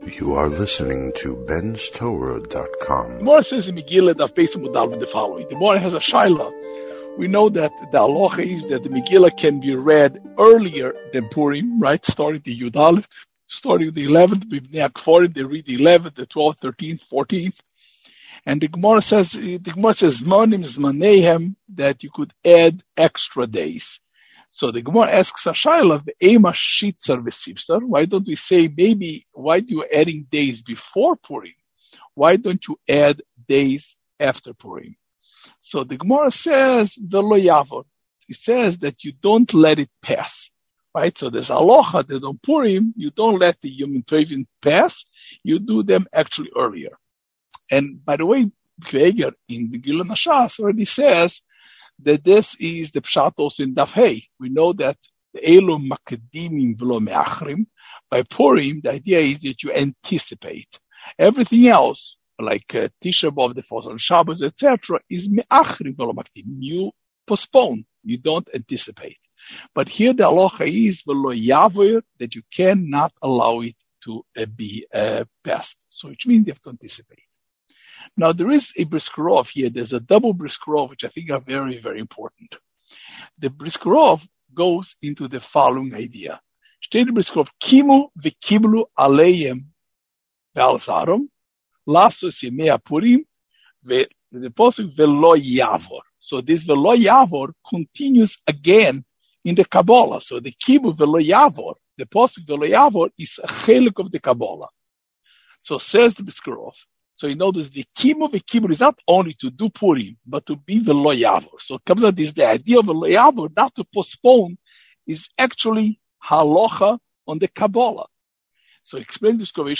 You are listening to benstorah.com. The Gemara says in Megillah Daf Beis Amud Aleph the following. The Gemara has a shaila. We know that the halacha is that the Megillah can be read earlier than Purim, right? Starting the Yud Aleph, starting the 11th, B'nei HaKfarim, they read the 11th, the 12th, 13th, 14th. And the Gemara says, Zmanim Zmanehem, that you could add extra days. So the Gemara asks a shaila, Ema Shitzar V'Sibsar. Why don't we say maybe, why do you adding days before Purim? Why don't you add days after Purim? So the Gemara says, V'lo Yavor. It says that you don't let it pass. Right? So there's halacha that on Purim, you don't let the Yom Tovim pass. You do them actually earlier. And by the way, Kveger in the Gilul Nashas already says that this is the pshatos in Daf Hey. We know that the Elo Makadimim V'lo Me'achrim. By Purim, the idea is that you anticipate. Everything else, like Tisha B'Av, the falls on Shabbos, etc., is Me'achrim V'lo Makdim. You postpone. You don't anticipate. But here the halacha is V'lo Yavor, that you cannot allow it to be passed. So which means you have to anticipate. Now, there is a briskerov here. There's a double briskerov, which I think are very, very important. The briskerov goes into the following idea. Steht briskerov, Kimu v'kiblu aleim ve'alzarom, lasos yemei Purim, the posuk v'lo yavor. So this v'lo yavor continues again in the Kabbalah. So the Kimu v'lo yavor, the posuk v'lo yavor is a chelik of the Kabbalah. So says the briskerov. So you notice the Kimu is not only to do Purim, but to be V'lo Yavor. So it comes out this, the idea of V'lo Yavor, not to postpone, is actually halacha on the Kabbalah. So explain this, that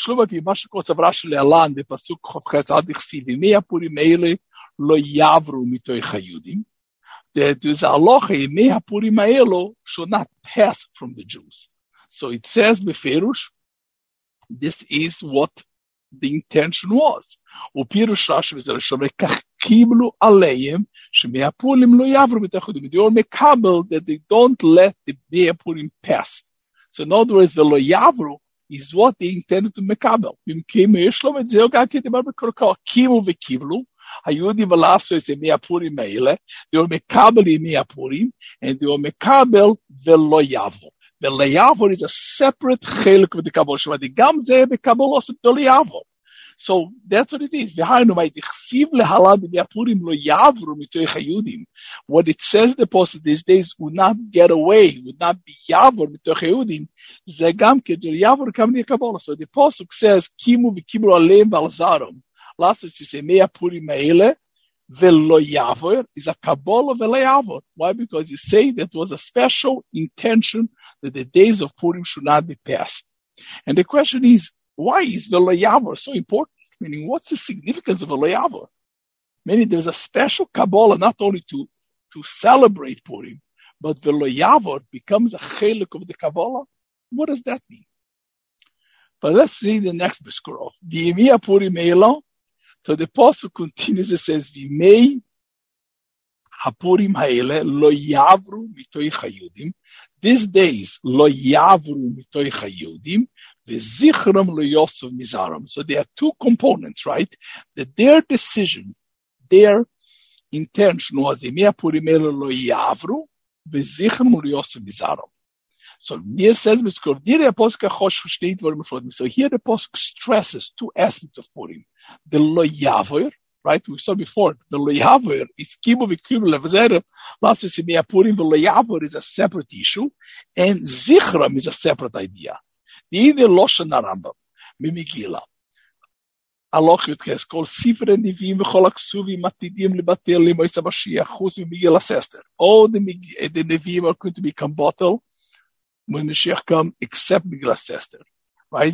there's a halacha, Yemei HaPurim ha'elo should not pass from the Jews. So it says, Beferush, this is what the intention was. They were mekabel that they don't let the Mei Purim pass. So in other words, the lo yavru is what they intended to mekabel. They were mekabel in Mei Purim, and they were mekabel the lo yavru. The Leyavor is a separate chelik of the Kabbalah. So that's what it is. What it says the post these days would not get away, would not be Yavor mitoch Yehudim. So the posuk says, Kimu v'kibru aleim v'alzarom. Last it says, Mei Purim me'ele. V'lo Yavor is a Kabbalah v'lo Yavor. Why? Because you say that was a special intention that the days of Purim should not be passed. And the question is, why is V'lo Yavor so important? Meaning, what's the significance of V'lo Yavor? Meaning, there's a special Kabbalah not only to celebrate Purim, but V'lo Yavor becomes a chelik of the Kabbalah. What does that mean? But let's read the next briskerov. V'yemei Purim eilo. So the apostle continues, it says, V'mei hapurim ha'ele lo yavru mitoich hayudim. These days, lo yavru mitoich hayudim, v'zichram lo yosef mizaram. So there are two components, right? That their decision, their intention was, Mei hapurim ha'ele lo yavru, v'zichram lo yosef mizaram. So here says, so here the Apostle stresses two aspects of Purim. The lo yavor, right? We saw before, the lo yavor is kibu v'kibu levazer. Last is Mei Purim, the lo yavor is a separate issue, and zichram is a separate idea. The other Loshan Rambam, Mimigila. Allah is called Sifre Nivim v'chol aksuvi matidim libatel limois Mashiach chus v'Megillah Esther. All the Nevim are going to become bottled when Mashiach comes, except Megillah Esther. Right?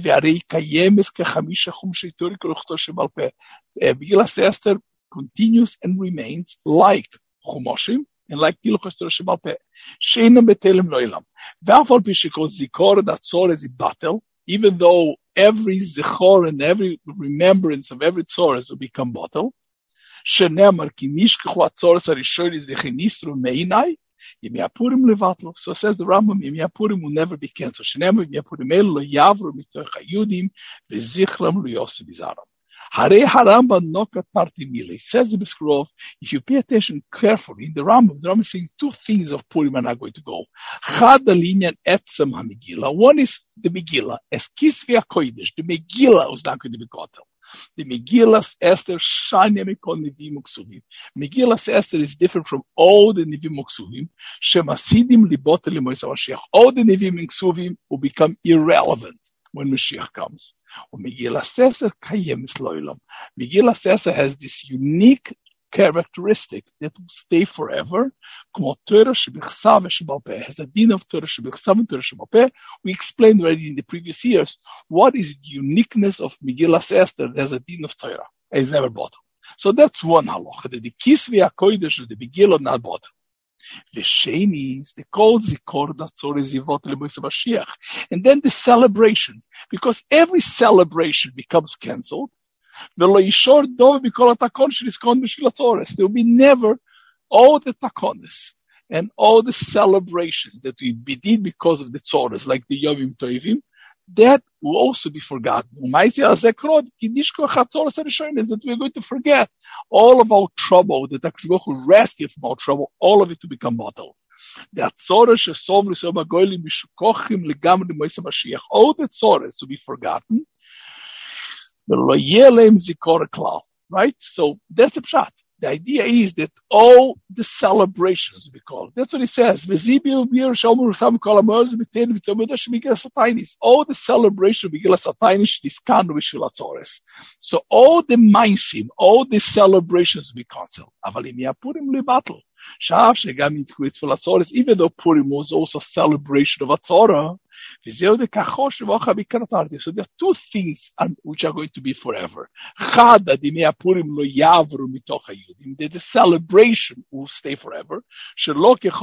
Megillah Esther continues and remains like Chumoshim and like Tilchos Torah Shebal Peh. She'einem betelem lo'elam. Ve'afal pi shekol zikor datzor is a battle, even though every zikor and every remembrance of every tzor will become battle. She'nemar ki nishkechu atzoros harishonis v'chenisru meinai. Yemi Purim levatlo. So says the Rambam, Yemi Purim will never be canceled. Shenemar Yemi Purim lo yavru mitoch hayudim vezichram lo yosef bizaram. Harei haramba nokat parti mile. Says the Biskrov, if you pay attention carefully, in the Rambam is saying two things of Purim are not going to go. Chad alinyan etzem hamigila. One is the Megillah, as kisvi hakodesh. The Megillah was not going to be gotel. The Megillah Esther shine mikol nivim uksuvim. Megillah Esther is different from all the nivim uksuvim. Shemasidim libot lemois Mashiach. All the nivim uksuvim will become irrelevant when Mashiach comes. Megillah Esther kayemis lo'ilam. Megillah Esther has this unique characteristic that will stay forever. Has a din of Torah shebichsav and Torah shebal. We explained already in the previous years what is the uniqueness of Megillah Esther. There's a din of Torah. It's never bottled. So that's one halacha. The kisvi hakodesh, the Megillah, not bottled. The sheni is the kol zikor datzor zivot lemois Mashiach, and then the celebration, because every celebration becomes cancelled. There will be never all the takonis and all the celebrations that we did because of the tzoras, like the Yomim Tovim, that will also be forgotten. That we're going to forget all of our trouble, that HaKadosh Baruch Hu rescue from our trouble, all of it to become bottled. All the tzoras to be forgotten. Right? So that's the pshat. The idea is that all the celebrations we call. That's what he says. All the celebration so all the maisim, all the celebrations we cancel. Even though Purim was also a celebration of Atzorah, so there are two things which are going to be forever. That the celebration will stay forever. So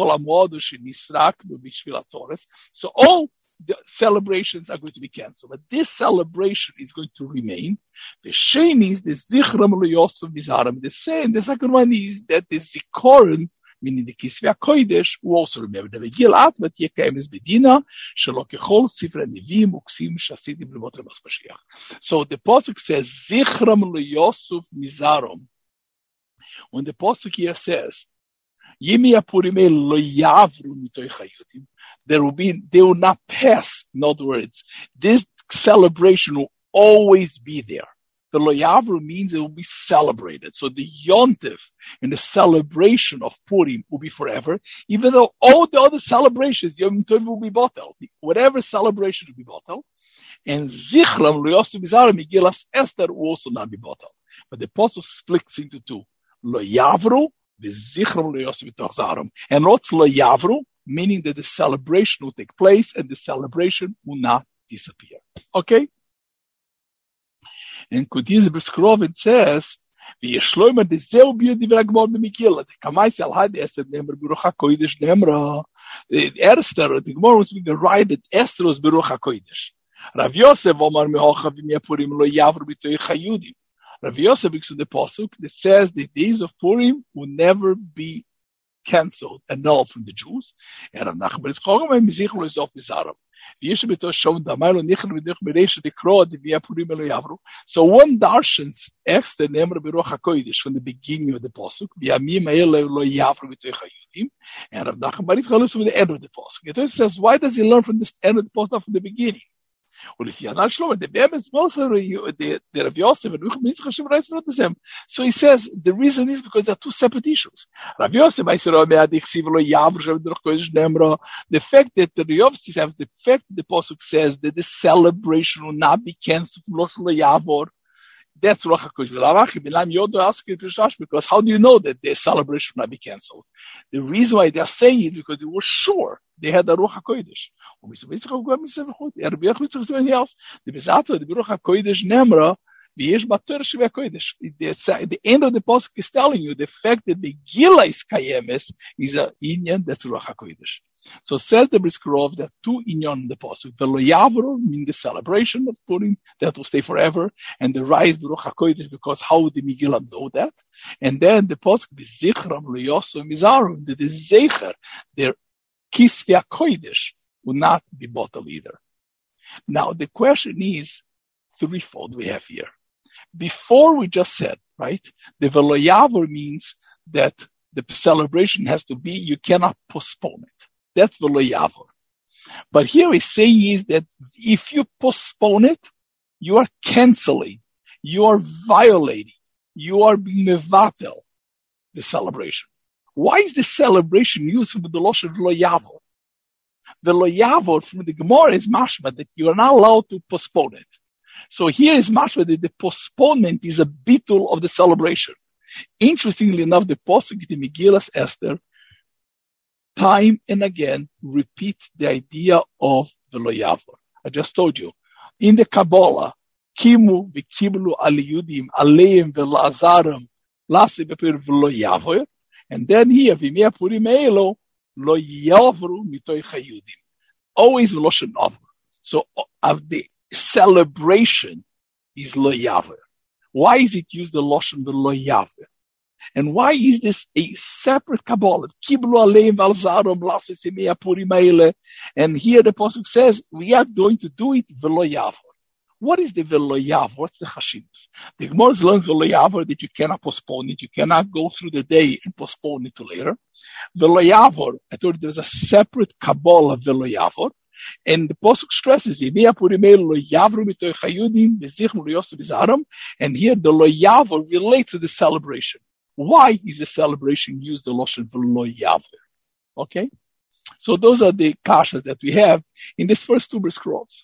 all the celebrations are going to be cancelled, but this celebration is going to remain. The shame is the zichram lo-yosef bizaram. The second one is that the zikoron, meaning the kisvi hakodesh, who also remember the Megillah, but yekayim is bedina shelo kechol sifrei nevim uksim shasidim lemot lemas Mashiach. So the pasuk says zichram lo-yosef bizaram. When the pasuk here says Yemi Purim lo yavru mitoch hayudim, they will not pass. In other words, this celebration will always be there. The lo yavru means it will be celebrated. So the yontif and the celebration of Purim will be forever, even though all the other celebrations, Yom Tov will be bottled. Whatever celebration will be bottled. And Zichram lo yosef bizaram, Megillah Esther will also not be bottled. But the apostle splits into two. Lo yavru, v'zichram lo yosef b'toch zaram. And what's lo yavru? Meaning that the celebration will take place and the celebration will not disappear. Okay? And continues the Biskrov, it says, V'yeshloimer dezeu biur divrei Gemara b'Megillah. The Kamaisi al had Esther nemra Baruch HaKodesh nemra. Esther, the Gemara was being right that Esther was Baruch HaKodesh. Rav Yosef omar mehocha v'miyah Purim lo yavru b'toich hayudim. Rav Yosef brings to the pasuk that says the days of Purim will never be cancelled, annulled from the Jews. And Rav Nachman bar Yitzchak and Mizich lo izof mizaram. So one darshans Esther nemra Baruch HaKodesh from the beginning of the pasuk. And Rav Nachman bar Yitzchak from the end of the pasuk. It says, why does he learn from the end of the pasuk, not from the beginning? Well, if you're not sure, the Rav Yosef and Ruch Mitzchak Hashem writes not the same. So he says the reason is because there are two separate issues. Rav Yosef, the fact that the Rav Yosef has the fact that the pasuk says that the celebration will not be cancelled from Rosh Yavor. That's Ruach HaKodesh. Because how do you know that the celebration will not be cancelled? The reason why they are saying it because they were sure they had the Ruach HaKodesh. The Bezato, the Baruch HaKodesh Nemra, The end of the pasuk is telling you the fact that the Megillah is kayemes is an inyan that's Ruach HaKodesh. So says the Brisker Rov that two inyan in the pasuk. The lo yavro means the celebration of Purim that will stay forever, and the rise of Ruach HaKodesh because how would the Megillah know that? And then the pasuk the zichram lo yosu mizaru, that the zecher their kisvei HaKodesh will not be bottled either. Now the question is threefold we have here. Before we just said, right, the velo yavor means that the celebration has to be, you cannot postpone it. That's velo yavor. But here he's saying is that if you postpone it, you are canceling, you are violating, you are being mevatel, the celebration. Why is the celebration used with the lashon velo yavor? Velo yavor from the Gemara is mashma that you are not allowed to postpone it. So here is mashma that the postponement is a bitul of the celebration. Interestingly enough, the pasuk in Megillas Esther time and again repeats the idea of velo yavor. I just told you in the Kabbalah, kimu v'kiblu aliyudim aleim v'lazarim lasi b'pir velo yavor, and then here v'mei purim elo lo yavru mitoy chayudim. Always v'loshen avor. So of the celebration is lo yavor. Why is it used the loshon the lo yavor? And why is this a separate Kabbalah? Kiblu aleim v'alzarim lasis imei purim eile. And here the pasuk says we are going to do it v'lo yavor. What is the v'lo yavor? What's the chashivus? The Gemara learns v'lo yavor that you cannot postpone it. You cannot go through the day and postpone it to later. V'lo yavor, I told you there's a separate Kabbalah v'lo yavor. And the pasuk stresses and here the lo yavor relates to the celebration. Why is the celebration used the loshon for lo yavor? Okay, so those are the kashas that we have in this first two scrolls.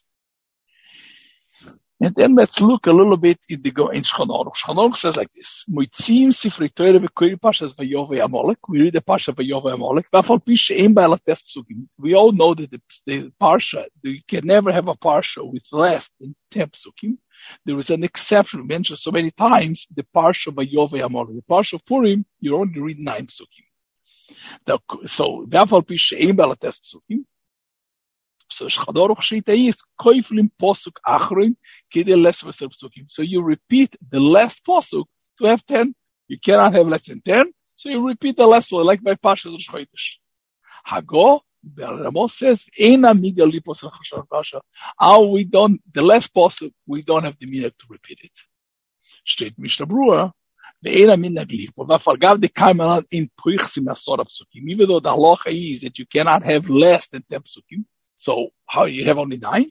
And then let's look a little bit in Shulchan Aruch. Shulchan Aruch says like this: Moitzim sifrei Torah v'kori pashas Vayovei Amalek. We read the parsha Vayovei Amalek. V'afal pi she'ein ba elates psukim. We all know that the parsha, you can never have a parsha with less than 10 psukim. There is an exception mentioned so many times. The parsha Vayovei Amalek, the parsha of Purim, you only read 9 psukim. So v'afal pi she'ein ba elates psukim. So Shulchan Aruch Shita is koiflim posuk achrim kidei less v'ser psukim. So you repeat the last posuk to have 10. You cannot have less than 10. So you repeat the last one, like by Parshas Rosh Chodesh. Hago, Ramos says, Eina midia lipos l'chashar pasha. We don't, the last posuk, we don't have the minhag to repeat it. Steht Mishnah Brura, ve'eina minhag lipo. V'fargav de kaimalan in puichsim asora psukim. Even though the halacha is that you cannot have less than 10 psukim. So how you have only 9?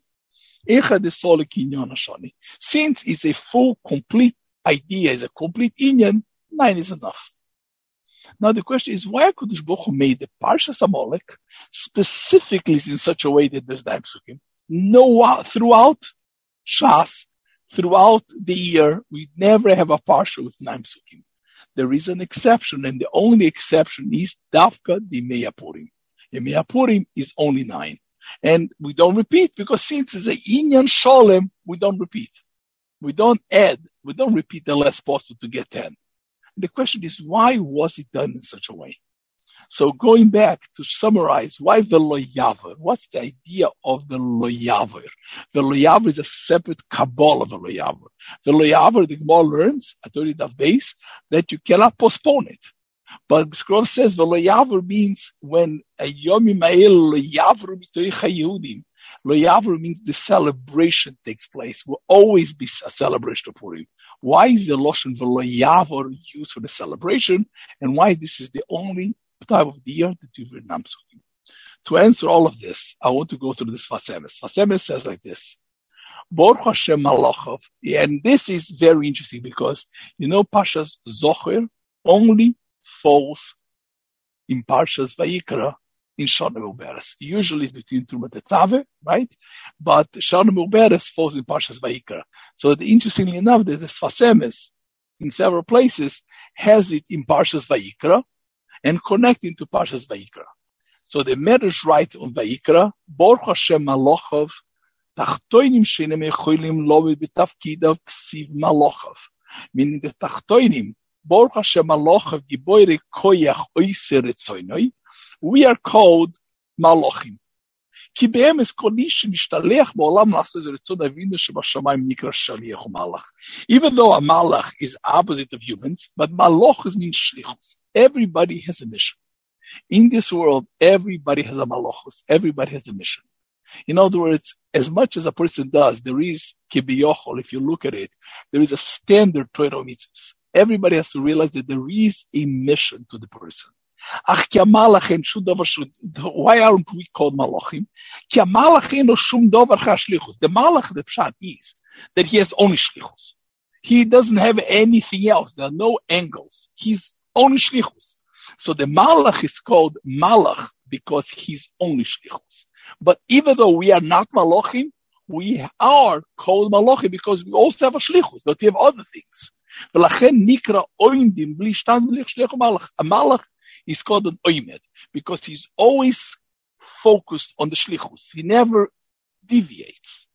Since it's a full, complete idea, is a complete inyan, 9 is enough. Now the question is, why Kodesh Baruch Hu made the Parshas Amalek specifically in such a way that there's 9 psukim? No, throughout Shas, throughout the year, we never have a Parsha with 9 psukim. There is an exception, and the only exception is Dafka di Yemei Purim. Yemei Purim is only 9. And we don't repeat because since it's an inyan sholem, we don't repeat. We don't add, we don't repeat the last posture to get 10. And the question is, why was it done in such a way? So going back to summarize, why the lo yavor? What's the idea of the lo yavor? The lo yavor is a separate Kabbalah of the lo yavor. The lo yavor, the Gemara learns, I told you that base, that you cannot postpone it. But the scroll says lo yavor means when a yom yimael lo yavor mitoich hayudim. Lo yavor means the celebration takes place. Will always be a celebration of Purim. Why is the loshon lo yavor used for the celebration, and why this is the only time of the year that you read Namsukim? To answer all of this, I want to go through this Fasemes. Fasemes says like this: Baruch Hashem Malachov, and this is very interesting because Parshas Zocher only falls in Parshas Vayikra in Shana Muberes. Usually it's between Trumat Tetzaveh, right? But Shana Muberes falls in Parshas Vayikra. So interestingly enough, the Fasemes in several places has it in Parshas Vayikra and connecting to Parshas Vayikra. So the Medrash writes on Vayikra, Baruch Hashem Malachov tachtoinim shenem echolim lovid betafkidav ksiv malochav. Meaning the tachtoinim, Baruch Hashem malochav giboire koyach oiser etzoinoi, we are called malochim. כי באמס כל איש שמשתלח בעולם לעשות את רצון אבינו שבשמיים נקרא שליח ומלאך. Even though a malach is opposite of humans, but malach means shlichus. Everybody has a mission. In this world, everybody has a malachus. Everybody has a mission. In other words, as much as a person does, there is kibiyochol, if you look at it, there is a standard Torah mitzvahs. Everybody has to realize that there is a mission to the person. Why aren't we called malachim? The malach, the pshat is that he has only shlichus. He doesn't have anything else. There are no angles. He's only shlichus. So the malach is called malach because he's only shlichus. But even though we are not malachim, we are called malachim because we also have a shlichus, but we have other things. A malach is called an oimed because he's always focused on the shlichus. He never deviates.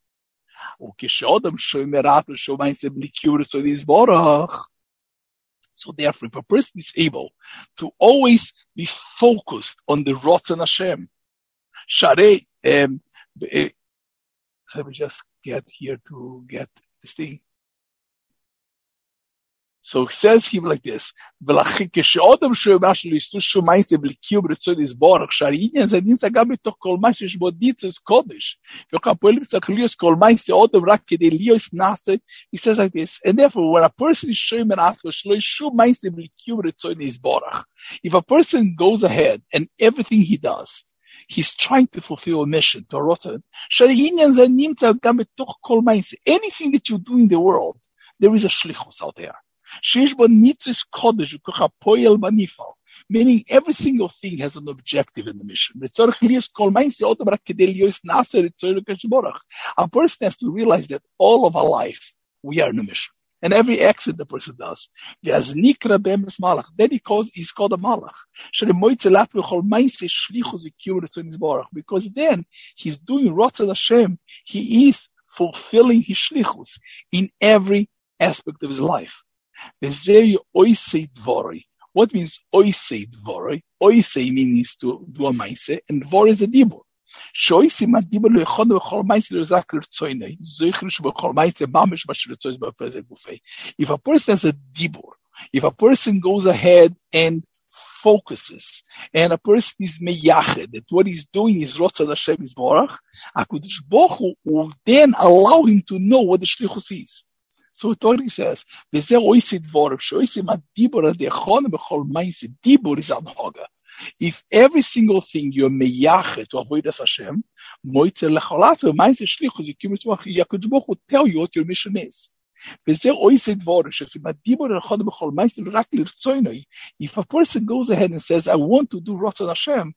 So therefore, if a person is able to always be focused on the Ratzon Hashem, let me just get here to get this thing. So it says here like this, כשאדם שמשהו ליסטוש מייסה בליקיום רצון יסבורך, שהעניין זה נמצא גם בתוך כל מה שיש בו דיצוס קודש. וכפועל צריך להיות כל מייסה אדם רק כדי להיות נעשה, he says like this, and therefore when a person is showing an after, שלא ישום מייסה בליקיום רצון יסבורך. If a person goes ahead and everything he does, he's trying to fulfill a mission, to a rotten, שהעניין זה נמצא גם בתוך כל מייסה. Anything that you do in the world, there is a shlichus out there. Meaning every single thing has an objective in the mission. A person has to realize that all of our life, we are in a mission. And every action the person does. Then he's called a malach. Because then he's doing Ratzon Hashem. He is fulfilling his shlichus in every aspect of his life. What means oisei dvoroi? Oisei means to do a maise, and dvor is a dibur. If a person has a dibur, if a person goes ahead and focuses, and a person is meyached, that what he's doing is Ratzon Hashem Yisborach, HaKadosh Baruch Hu will then allow him to know what the shlichus is. So Torah says, dibur is anhaga. If every single thing you're meyachet to avoid as Hashem, Yakuj Baruch will tell you what your mission is. If a person goes ahead and says, I want to do Ratzon Hashem,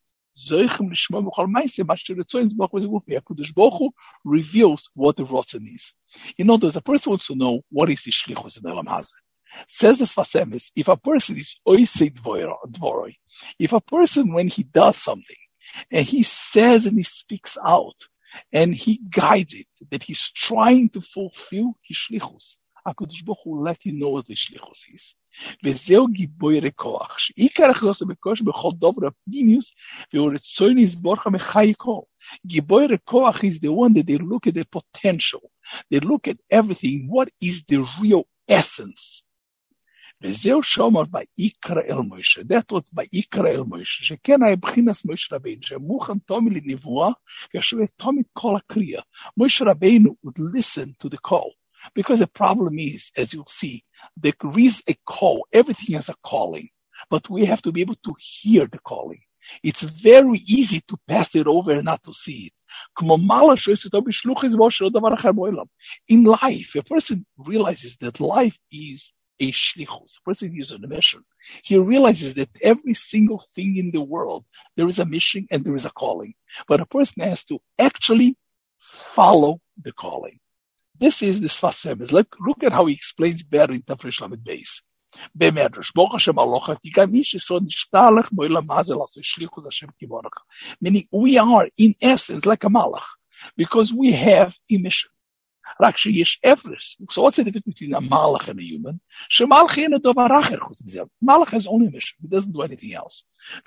Yakuj Baruch reveals what the Ratzon is. In other words, a person wants to know what is the shlichus in Elam Hazeh. Says the Sfas Emes, if a person is oisei dvoroi, if a person, when he does something, and he says and he speaks out, and he guides it, that he's trying to fulfill his shlichus, HaKadosh Baruch Hu will let you know what the shlichus is. וזהו גיבוי כוח, שעיקר הכנסו בקודש בכל דובר הפנימיוס, והוא רצון יסבורך מחייקו. גיבוי כוח is the one that they look at the potential. They look at everything. What is the real essence? וזהו שאומר ויקרא אל מוישה. That was ויקרא אל מוישה. שכן היה בחינס מוישה רבינו, שמוכן תמיד לנבואה, וישווה תמיד כל הקריאה. מוישה רבינו would listen to the call. Because the problem is, as you'll see, there is a call. Everything has a calling. But we have to be able to hear the calling. It's very easy to pass it over and not to see it. In life, a person realizes that life is a shlichus. A person is on a mission. He realizes that every single thing in the world, there is a mission and there is a calling. But a person has to actually follow the calling. This is the Sfas Emes. Look at how he explains better in Tafresh Lamed Beis. Bemedrash, Baruch Hashem Alocha, ki gam ish yisod nishtalech bo'olam hazeh la'aseh shlichus Hashem kiborach. Meaning, we are, in essence, like a malach. because we have a mission. So what's the difference between a malach and a human? Malach has only a mission. He doesn't do anything else.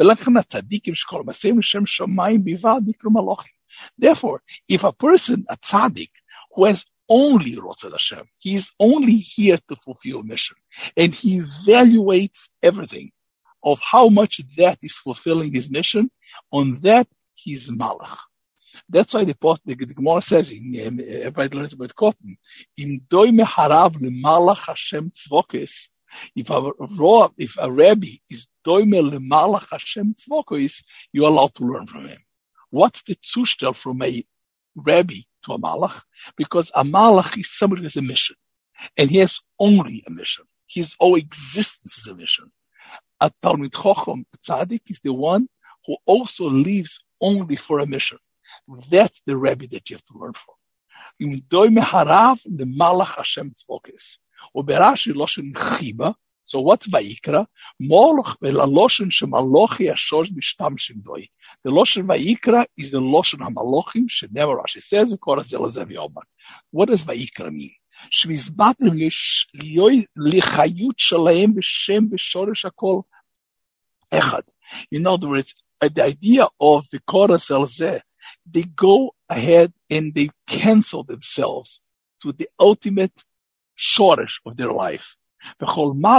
Therefore, if a person, a tzaddik, who has only Rotzeh Hashem, he is only here to fulfill a mission, and he evaluates everything of how much that is fulfilling his mission, on that he's malach. That's why the Gemara says, everybody learns about cotton, in doime harav lemalach Hashem tzvokes, if a rabbi is doime lemalach Hashem tzvokes, you're allowed to learn from him. What's the zushtel from a rabbi to a malach? Because a malach is somebody who has a mission, and he has only a mission. His whole existence is a mission. A Talmid Chacham, a tzaddik, is the one who also lives only for a mission. That's the rabbi that you have to learn from. Im doime harav the malach Hashem tzvokes. Uberashi loshen chiba. So what's Vayikra? Moloch ve'laloshen shemalochi ashosh b'shtamshim doi. The loshen Vayikra is the loshen hamalochim. Never Rashi says what does Vayikra mean? Shvizbatim lichayut shalaim b'shem b'shoresh hakol echad. In other words, the idea of the Koras Elzeh, they go ahead and they cancel themselves to the ultimate shoresh of their life. The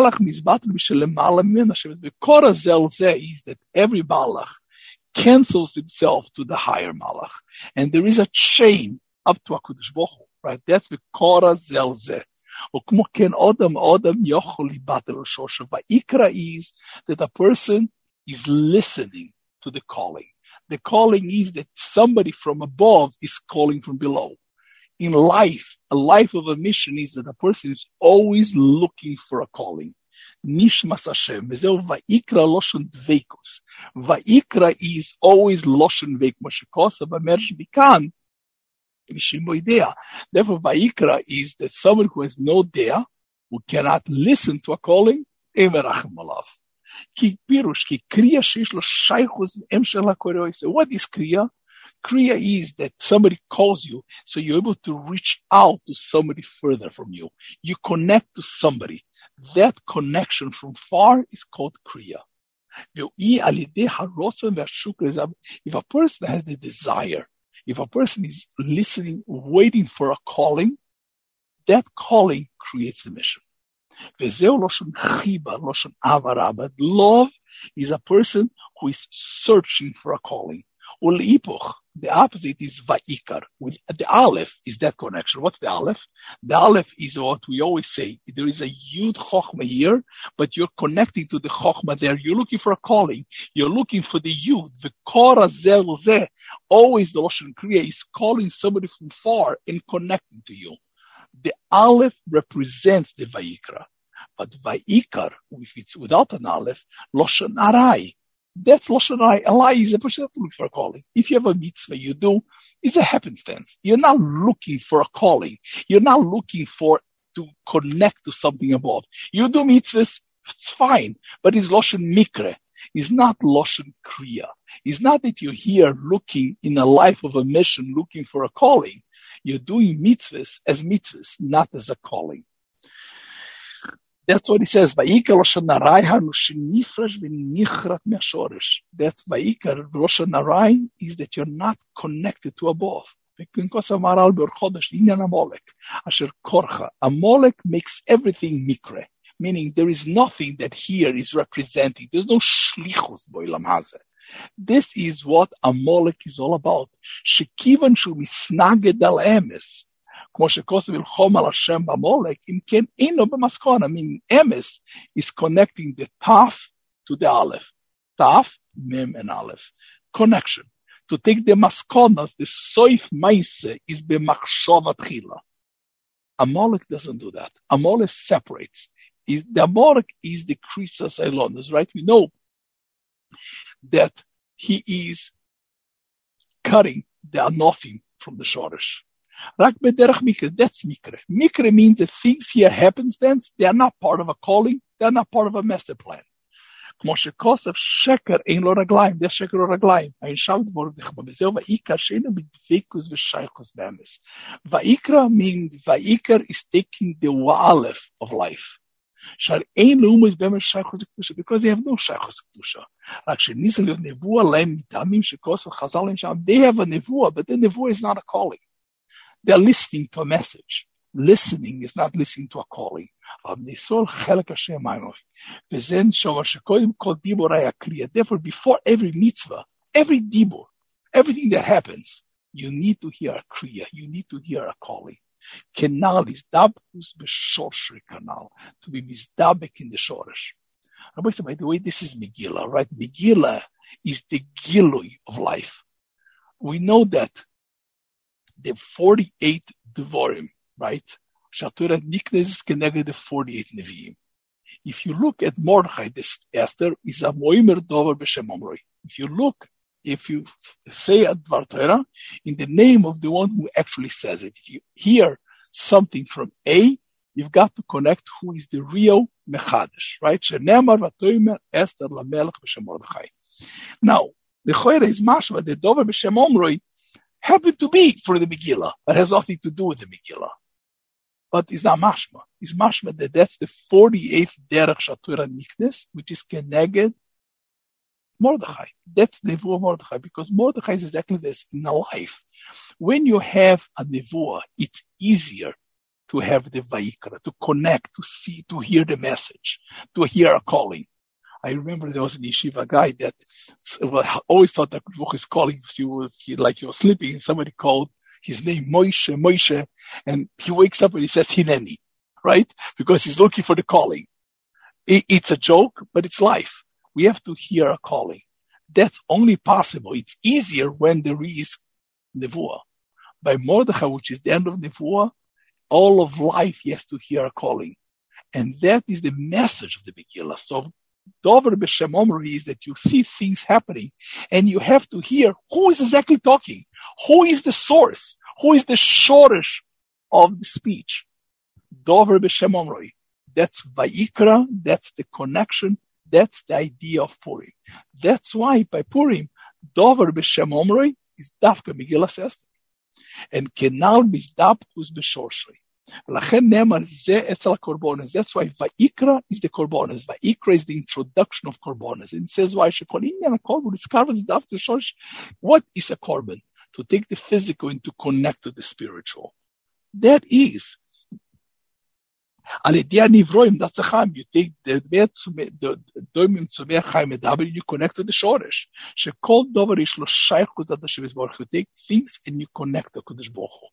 Koras Elzeh is that every malach cancels himself to the higher malach, and there is a chain up to HaKadosh Baruch Hu, right? That's the Koras Elzeh. Vayikra is that a person is listening to the calling. The calling is that somebody from above is calling from below. In life, a life of a mission is that a person is always looking for a calling. Nishmas Hashem. Vayikra loshen dveikus. Vayikra is always loshen veik. Moshe Kosa b'mersh bikan. Therefore, Vayikra is that someone who has no dea, who cannot listen to a calling, Ki pirush, ki kriya sheish lo shaychus emshel hakoroi. So what is kriya? Kriya is that somebody calls you, so you're able to reach out to somebody further from you. You connect to somebody. That connection from far is called kriya. If a person has the desire, if a person is listening, waiting for a calling, that calling creates the mission. Love is a person who is searching for a calling. The opposite is Vayikar. The Aleph is that connection. What's the Aleph? The Aleph is what we always say. There is a Yud Chochma here, but you're connecting to the Chochma there. You're looking for a calling. You're looking for the Yud. The Kora Zel Zeh. Always the Lashon Kriya is calling somebody from far and connecting to you. The Aleph represents the Vayikra. But Vayikar, if it's without an Aleph, Lashon Arai. That's Lashon Arai. Alai is a person to look for a calling. If you have a mitzvah, you do, it's a happenstance. You're not looking for a calling. You're not looking to connect to something above. You do mitzvahs, it's fine, but it's Lashon Mikre. It's not Lashon Kriya. It's not that you're here looking in a life of a mission, looking for a calling. You're doing mitzvahs as mitzvahs, not as a calling. That's what he says. Vayikar Lashon Arai nifrash v'nichrat me'ashoresh. That's Vayikar Lashon Arai is that you're not connected to above. Amalek makes everything mikre, meaning there is nothing that here is representing. There's no shlichus bo'ilam hazeh. This is what Amalek is all about. Shekivan shu misnaged al emes. Meaning emes is connecting the taf to the aleph. Taf, mem, and aleph. Connection. To take the maskonas, the soif maise is b'machshava tchila. Amalek doesn't do that. Amalek separates. The Amalek is the Krisas Elonis, right? We know that he is cutting the anofim from the shoresh. Rak bederach mikre, that's mikre. Mikre means that things here happenstance, they are not part of a calling, they are not part of a master plan. כמו שכוסף שקר אין לו רגליים, זה שקר לו רגליים. הישר דבור דחמה, וזהו ויקרא שאינו בדבקוס ושייכוס באמס. ויקרא means, ויקרא is taking the aleph of life. שער אין לאומס באמס שייכוס לקדושה, because they have no שייכוס לקדושה. רק שניסה להיות נבואה להם מטעמים שכוסף חז"ל להם שם, they have a נבואה, but the נבואה is not a calling. They are listening to a message. Listening is not listening to a calling. אבל ניסול חלק השם עינוי. וזה שומר שקודם כל דיבור היה קריאה. Therefore, before every mitzvah, every dibur, everything that happens, you need to hear a kriya. You need to hear a calling. Kenal is dabkus b'shorshri kanal, to be mizdabek in the shoresh. By the way, this is Megillah, right? Megillah is the gilui of life. We know that the 48 devorim, right? Shatura niknes keneged the 48 neviim. If you look at Mordechai, this Esther is a moimer dover b'shem omroi. If you say a Dvar Torah in the name of the one who actually says it, if you hear something from A, you've got to connect who is the real Mechadesh, right? Shenemar v'toimer Esther lamelech b'shem Mordechai. Now, the Choyre is mashma, the dover b'shem omroi happened to be for the Megillah, but has nothing to do with the Megillah. But it's not mashma. It's mashma that that's the 48th derech shatura niknes, which is keneged Mordechai. That's the nevuah of Mordechai, because Mordechai is exactly this in a life. When you have a nevuah, it's easier to have the vayikra, to connect, to see, to hear the message, to hear a calling. I remember there was an yeshiva guy that always thought that his calling, he was sleeping and somebody called his name Moshe, and he wakes up and he says Hineni, right? Because he's looking for the calling. It's a joke, but it's life. We have to hear a calling. That's only possible. It's easier when there is nevuah. By Mordechai, which is the end of nevuah, all of life he has to hear a calling. And that is the message of the Megillah. So Dover b'shem omri is that you see things happening and you have to hear who is exactly talking, who is the source, who is the shoresh of the speech. Dover b'shem omri. That's Vayikra, that's the connection, that's the idea of Purim. That's why by Purim, Dover b'shem omri is Dafka Megillah Esther. And Kenal mizdabkus b'shorshri. That's why Vayikra is the korbanos. Vayikra is the introduction of korbanos. And it says why what is a korban? To take the physical and to connect to the spiritual. That is. You take the you connect to the shoresh. You take things and you connect to Kodesh Baruch Hu.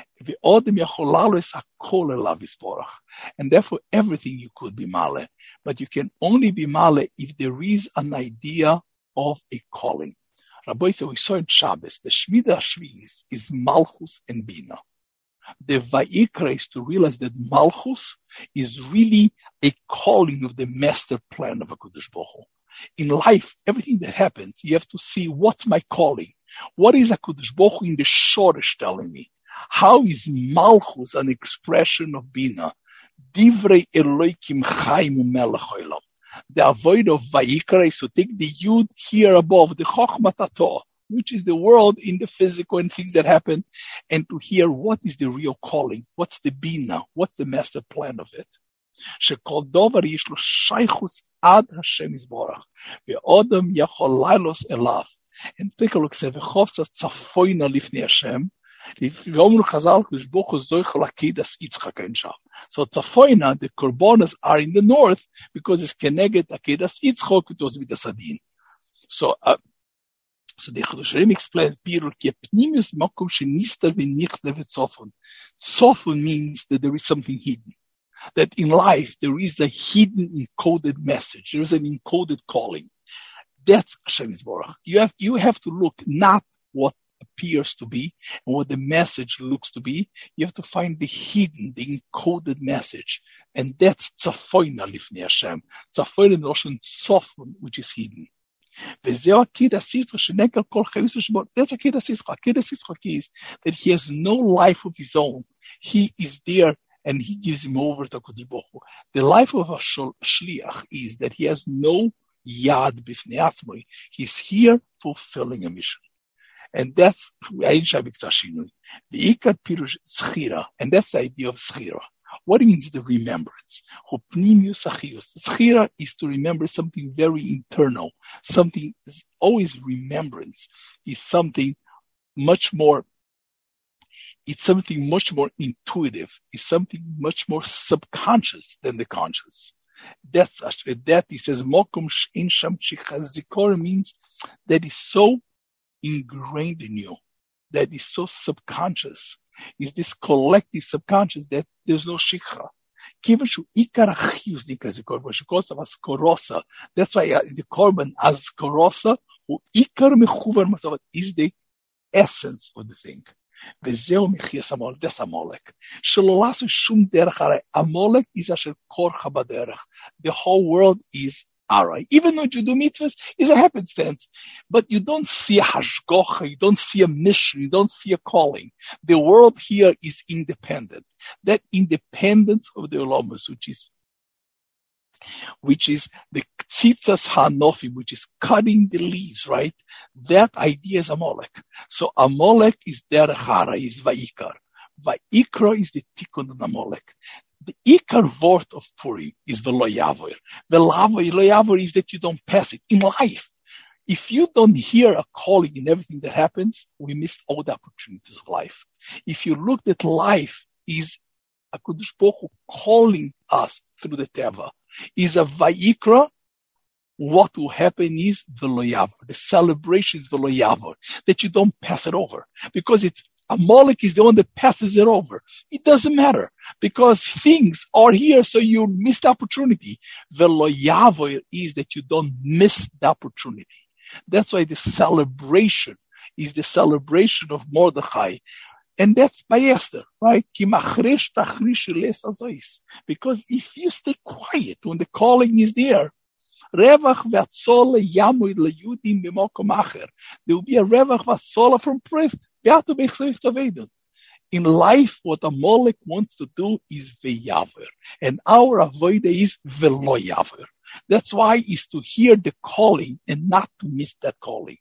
And therefore everything you could be male, but you can only be male if there is an idea of a calling. Rabbi said we saw in Shabbos, the Shmida Shviz is Malchus and Bina. The Vayikra is to realize that Malchus is really a calling of the master plan of HaKadosh Baruch Hu. In life, everything that happens, you have to see what's my calling. What is HaKadosh Baruch Hu in the Shoresh telling me? How is Malchus an expression of Bina? Divrei Elokim Chaim Melech Olam. The avoid of Vayikra is to take the Yud here above, the Chochmat Torah, which is the world in the physical and things that happen, and to hear what is the real calling, what's the Bina, what's the master plan of it. Shekol Dover yesh lo shaychus ad Hashem Yisborach, ve'odam yachol lailos elav. And take a look, say, v'chovsa tzafoyna lifnei Hashem, so Tzafoyna, the Korbanos are in the north because it's Keneged Akedas Yitzchok, it was with the Sadin. So the Chudusharim explains, Tzofun means that there is something hidden. That in life there is a hidden encoded message. There is an encoded calling. That's Hashem Yisborach. You have to look not what appears to be and what the message looks to be. You have to find the hidden, the encoded message. And that's Tzafoyna Lifnei Hashem. Tzafoyna in Russian, Tzofun, which is hidden. That's Akedas Yitzchak is that he has no life of his own. He is there and he gives him over to HaKadosh Baruch Hu. The life of a shliach is that he has no yad bifnei atzmoi. He's here fulfilling a mission. And that's the Ikar Pirush Schira, and that's the idea of Schira. What means the remembrance? Schira is to remember something very internal. Something is always remembrance. It's something much more. It's something much more intuitive. It's something much more subconscious than the conscious. That he says Mokum Shein Sham Zikor means that is so ingrained in you, that is so subconscious, is this collective subconscious that there's no shikha. That's why the korban as korosa, is the essence of the thing. That's Amalek. Amalek is asher korcha baderech. The whole world is Arai. Even though you do mitzvahs, is a happenstance. But you don't see a hashgocha, you don't see a mission, you don't see a calling. The world here is independent. That independence of the Olamus, which is the tzitzas hanofi, which is cutting the leaves, right? That idea is Amalek. So Amalek is derech hara, is Vayikar. Vayikra is the tikkun on Amalek. The Ikar word of Purim is V'lo Yavor. Lo Yavor is that you don't pass it. In life, if you don't hear a calling in everything that happens, we miss all the opportunities of life. If you look at life is HaKadosh Baruch Hu calling us through the Teva, is a Vayikra, what will happen is V'lo Yavor. The celebration is V'lo Yavor, that you don't pass it over. Because it's Amalek is the one that passes it over. It doesn't matter because things are here, so you miss the opportunity. V'lo Yavor is that you don't miss the opportunity. That's why the celebration is the celebration of Mordechai. And that's by Esther, right? Because if you stay quiet when the calling is there, there will be a revach v'atzola from praise. In life, what Amalek wants to do is ve'yaver, and our avoida is ve'lo yaver. That's why is to hear the calling and not to miss that calling.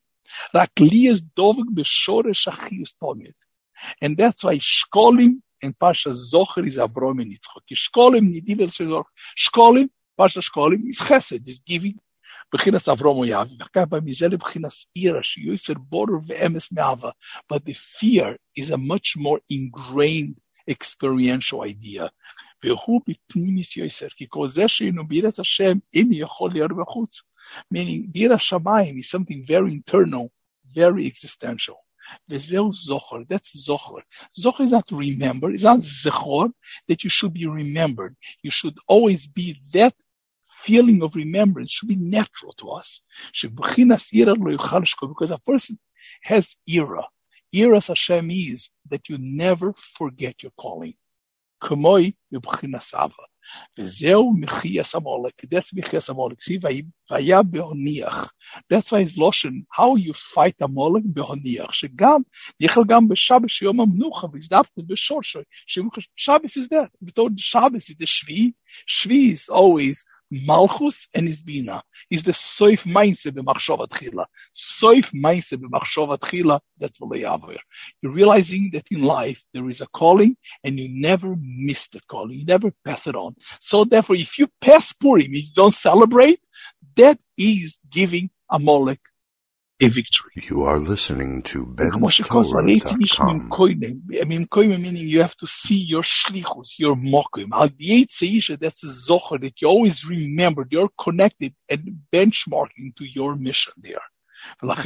And that's why Shkolim and Pasha Zocher is Avrom and Yitzchok. Shkolim, Pasha Shkolim is Chesed, is giving. B'chinas Avrom Yavi. B'chinas Ira, Sheyuser Borer ve'emes me'ava. But the fear is a much more ingrained experiential idea. Ve'hu b'pnimis yoser, ki kol zeh she'inu b'iras Hashem, ein yochol li'ar b'chutz. Meaning, b'iras Shamayim is something very internal, very existential. Vezeu Zohar, that's Zohar. Zohar is not remember, it's not Zechor, that you should be remembered. You should always be that feeling of remembrance should be natural to us. Because a person has ira. Iras Hashem is that you never forget your calling. Kamoi b'chinas ava. Vezeu mechias Amalek. That's mechias Amalek. See, vaya be'oniach. That's why it's Loshen. How you fight Amalek be'oniach. Shegam yichel gam b'Shabbos sheyom ha'menucha v'yizdavkut b'shorshoi. Shabbos is that. Shabbos is the Shvi. Shvi is always Malchus and his Bina. Is the soif mindset b'machshava tchila. Soif mindset b'machshava tchila. That's V'lo Yavor. You're realizing that in life there is a calling and you never miss that calling. You never pass it on. So therefore, if you pass Purim, you don't celebrate, that is giving Amalek a victory. You are listening to Ben'sTorah.com. Meaning you have to see your shlichus, your mokim. Al Seisha, that's a zocher that you always remember. You're connected and benchmarking to your mission there. That's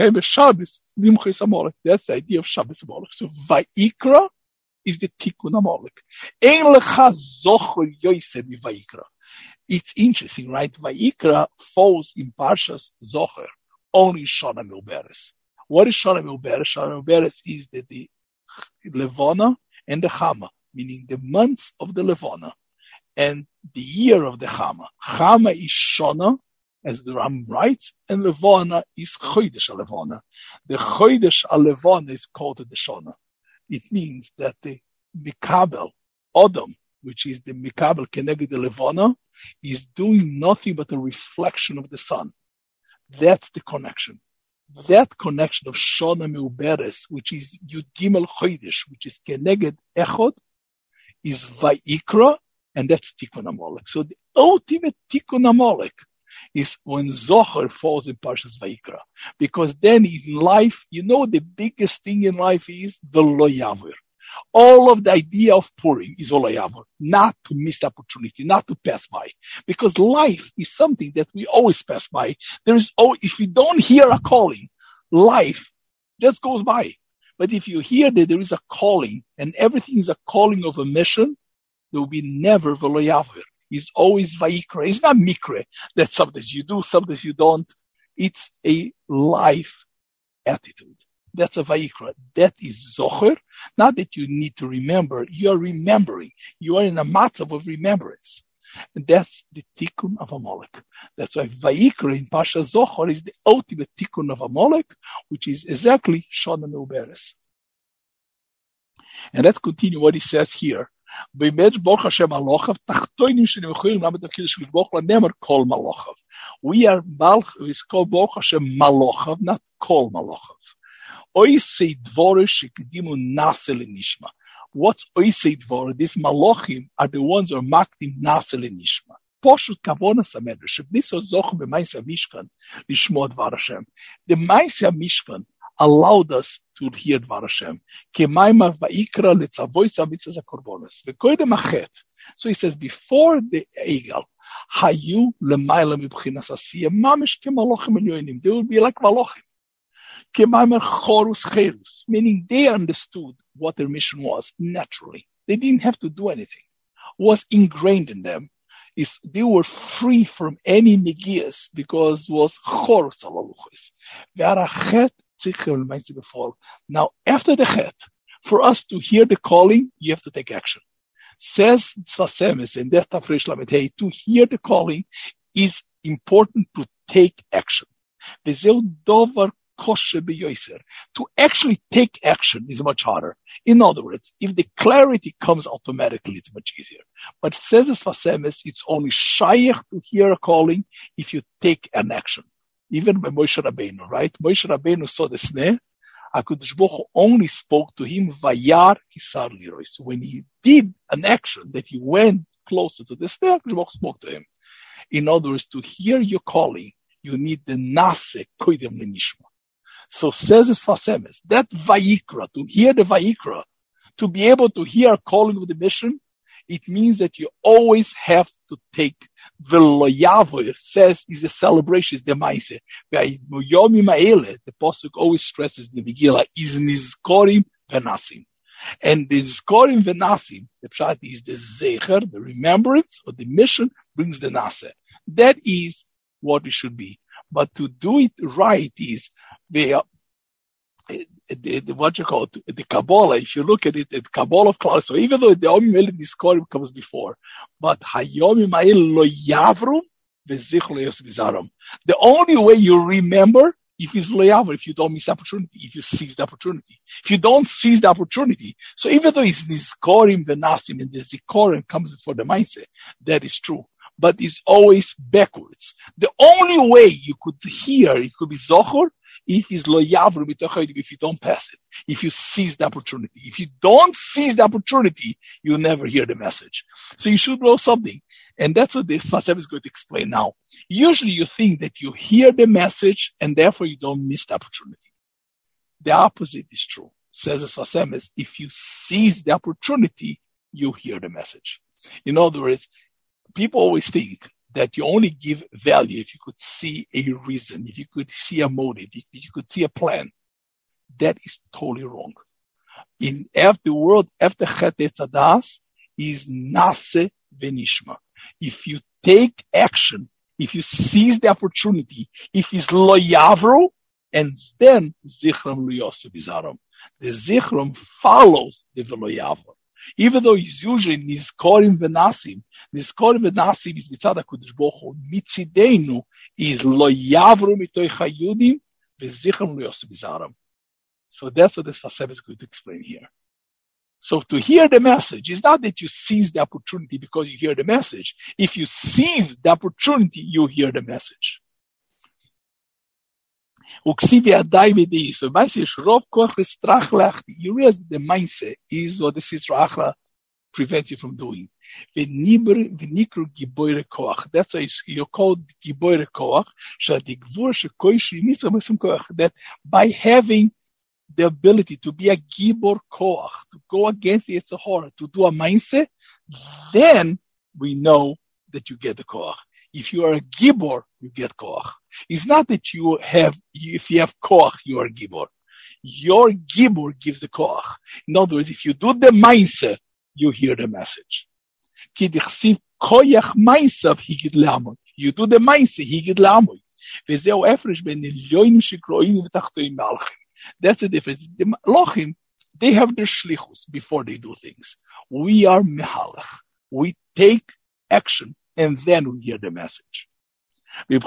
the idea of Shabbos Amalek. So Vayikra is the tikkun Amalek. It's interesting, right? Vayikra falls in Parshas Zocher. Only Shana Milberes. What is Shana Milberes? Shana Milberes is the Levana and the Chama, meaning the months of the Levana and the year of the Chama. Chama is Shana, as the Ram writes, and Levana is Chodesh Levana. The Chodesh Levana is called the Shana. It means that the Mikabel, Odom, which is the Mikabel Keneged the Levana, is doing nothing but a reflection of the sun. That's the connection. That connection of Shona Meuberes, which is Yud Gimel Chodesh, which is Keneged Echod, is Vayikra, and that's Tikkun Amalek. So the ultimate Tikkun Amalek is when Zohar falls in Parshas Vayikra. Because then in life, the biggest thing in life is the Lo Yavir. All of the idea of Purim is Lo Yavir, not to miss the opportunity, not to pass by. Because life is something that we always pass by. If you don't hear a calling, life just goes by. But if you hear that there is a calling, and everything is a calling of a mission, there will be never Lo Yavir. It's always Vayikra. It's not Mikre. That's sometimes you do, sometimes you don't. It's a life attitude. That's a Vayikra. That is Zohar. Not that you need to remember. You are remembering. You are in a matzav of remembrance. And that's the Tikkun of Amalek. That's why Vayikra in Pasha Zohar is the ultimate Tikkun of Amalek, which is exactly Shona Meuberes. And let's continue what he says here. We are Baruch is called Baruch Hashem Malochav, not Kol Malochav. Oisei Dvore Shekedimu Nase Lenishma. What's Oisei Dvore? These Malochim are the ones who are Makdim Nase Lenishma. Poshut Kavonas HaMedrash. Shebniso Zoch BeMaaseh HaMishkan Lishmo Dvar Hashem. The Maaseh HaMishkan allowed us to hear Dvar Hashem. Kemaimar Vayikra Letzavois HaMitzvahs HaKorbanos. V'koydem Achet. So he says, before the Egel, Hayu Lemaila Mibchinas Asiyah Mamish Kemalochim Elyonim. They will be like Malochim. Kemaimar Chorus Cherus. Meaning they understood what their mission was naturally. They didn't have to do anything. It was ingrained in them. They were free from any negias because it was Chorus Alaluchis. Ve'arachet Now, after the chet, for us to hear the calling, you have to take action. Says Tzvasemes in Def Tafresh Lamed Hey, to hear the calling is important to take action. V'zeu dovar kosher beyoser. To actually take action is much harder. In other words, if the clarity comes automatically, it's much easier. But says Tzvasemes, it's only shayach to hear a calling if you take an action. Even by Moshe Rabbeinu, right? Moshe Rabbeinu saw the sneh. HaKadosh Baruch Hu only spoke to him vayar kisar liroy. So when he did an action that he went closer to the sneh, HaKadosh Baruch Hu spoke to him. In other words, to hear your calling, you need the nase koidem lenishma. So says Tzvasemes, that vayikra, to hear the vayikra, to be able to hear a calling of the mission, it means that you always have to take. Veloyavo says is the celebration, is the maaseh. The pasuk always stresses the Megillah is nizkorim venasim, and the nizkorim venasim, the pshat is the zecher, the remembrance of the mission brings the naseh. That is what it should be. But to do it right is what you call it, the Kabbalah. If you look at it, the Kabbalah of Klal, so even though the Yom Mele Nizkorim comes before, but Hayom Ma'il Lo Yavrum V'Zich Lo Yosef Bizaram. The only way you remember if it's Lo Yavrum, if you don't miss the opportunity, if you seize the opportunity. If you don't seize the opportunity, so even though it's Nizkorim V'Nasim and the Zikorim comes before the mindset, that is true. But it's always backwards. The only way you could hear, it could be Zohar, if it's lo yavru, if you don't pass it, if you seize the opportunity. If you don't seize the opportunity, you'll never hear the message. So you should know something. And that's what this Tzvasemes is going to explain now. Usually you think that you hear the message and therefore you don't miss the opportunity. The opposite is true. Says Tzvasemes, if you seize the opportunity, you hear the message. In other words, people always think that you only give value if you could see a reason, if you could see a motive, if you could see a plan. That is totally wrong. In the world after Chet Etzadas is Nase Venishma. If you take action, if you seize the opportunity, if it's Lo Yavru, and then Zichram Lo Yosef Bizaram. The Zichram follows the Lo Yavru. Even though it's usually Nizkorim V'Nasim. Nizkorim V'Nasim is Mitzad HaKadosh Baruch Hu. Mitzidenu is Lo Yavru Mitoich HaYudim V'Zichram Lo Yosef Bizaram. So that's what this Tzvasemes is going to explain here. So to hear the message is not that you seize the opportunity because you hear the message. If you seize the opportunity, you hear the message. Uksivi adai v'dei. So basically, shrov koach v'strach lachti. You realize the mindset is what the Sitra Achra prevents you from doing. V'nikru giboire koach. That's why you're called giboire koach. Shadigvur shekoish yimisa mesum koach. That by having the ability to be a gibor koach, to go against the Yetzer Hara, to do a mindset, then we know that you get the koach. If you are a gibor, you get koach. It's not that if you have koach, you are a gibor. Your gibor gives the koach. In other words, if you do the mindset, you hear the message. You do the mindset, higid le'amoy. That's the difference. The Malachim, they have their shlichus before they do things. We are mehalach. We take action and then we hear the message. The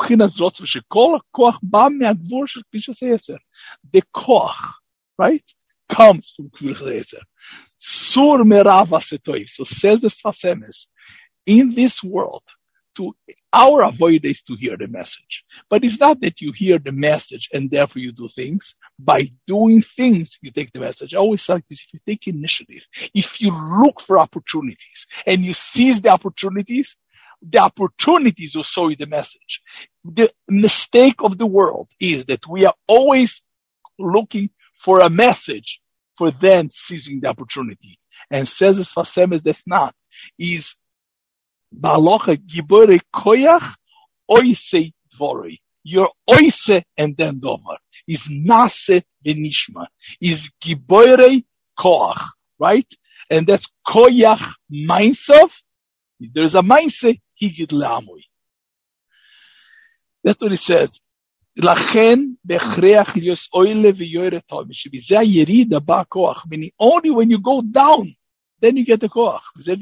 koach, right, comes from Kviras Yetzer. Sur merav asetoiv. So says the Sfas Emes, in this world, to our avoid is to hear the message. But it's not that you hear the message and therefore you do things. By doing things, you take the message. I always like this. If you take initiative, if you look for opportunities and you seize the opportunities will show you the message. The mistake of the world is that we are always looking for a message for then seizing the opportunity. And says as Sfas Emes, that's not. Is Ba'alocha gibore koyach oise dvoroi. You're oise and then dover. Is nase v'nishma. Is gibore koach. Right? And that's koyach mainsav. If there's a mindset, higid le'amoy. That's what it says. Lachen bechreach lios oile v'yoyre tov. Shebizeh yerida ba'koach. Meaning only when you go down, then you get the koach.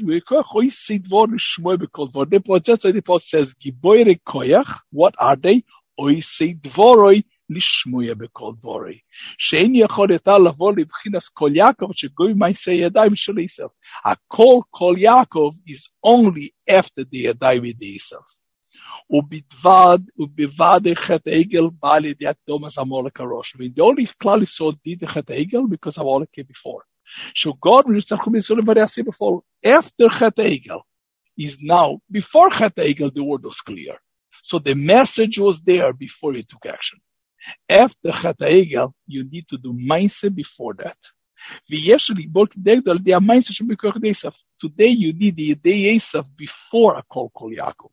The post says, Giboire koach. What are they? Oisei dvoroi lishmuye bekol dvoroi. Shein yachol eta lavo libchinas kol Yaakov shegoy ma'aseh yadayim shel Esav. A kol Yaakov is only after the yadayim v'dei Esav. Ubivade chet egel ba'al yediat domas Amalek harosh. The only klal Yisrael did the chet egel because Amalek came before. So God will start before. After Chet Egel is now, before Chet Egel, the word was clear. So the message was there before you took action. After Chet Egel, you need to do mindset before that. Today you need the Yedei Esav before a Kol Yaakov.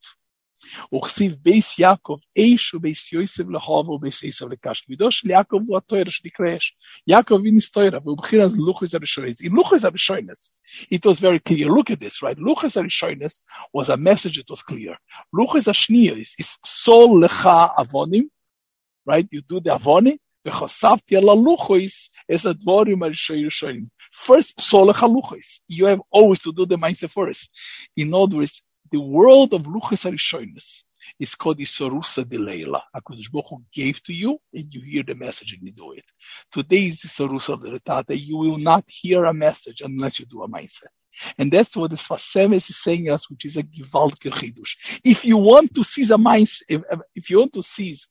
וכסיב בייס יעקב איש ובייס יוסף לחוב ובייס עשיו לקש. וידוש ליעקב הוא התויר שנקרא אש. יעקב איניס תוירה, והוא בכיר אז לוחס הראשונס. In Luchas HaRishonos, it was very clear. Look at this, right? Luchas HaRishonos was a message that was clear. Luchas HaShniyos is psol lecha avonim, right? You do the avonim, וחשפתי על הלוחס es הדבורים הראשונים. First, psol lecha luchos. You have always to do the mindset first. In other words, the world of Luchas HaRishonos is called Isarusa de Leila. HaKadosh Baruch Hu gave to you, and you hear the message and you do it. Today is Isarusa de Letata. You will not hear a message unless you do a mindset. And that's what the Sfas Emes is saying us, which is a Givaldiker Chidush. If you want to seize a mindset, if you want to seize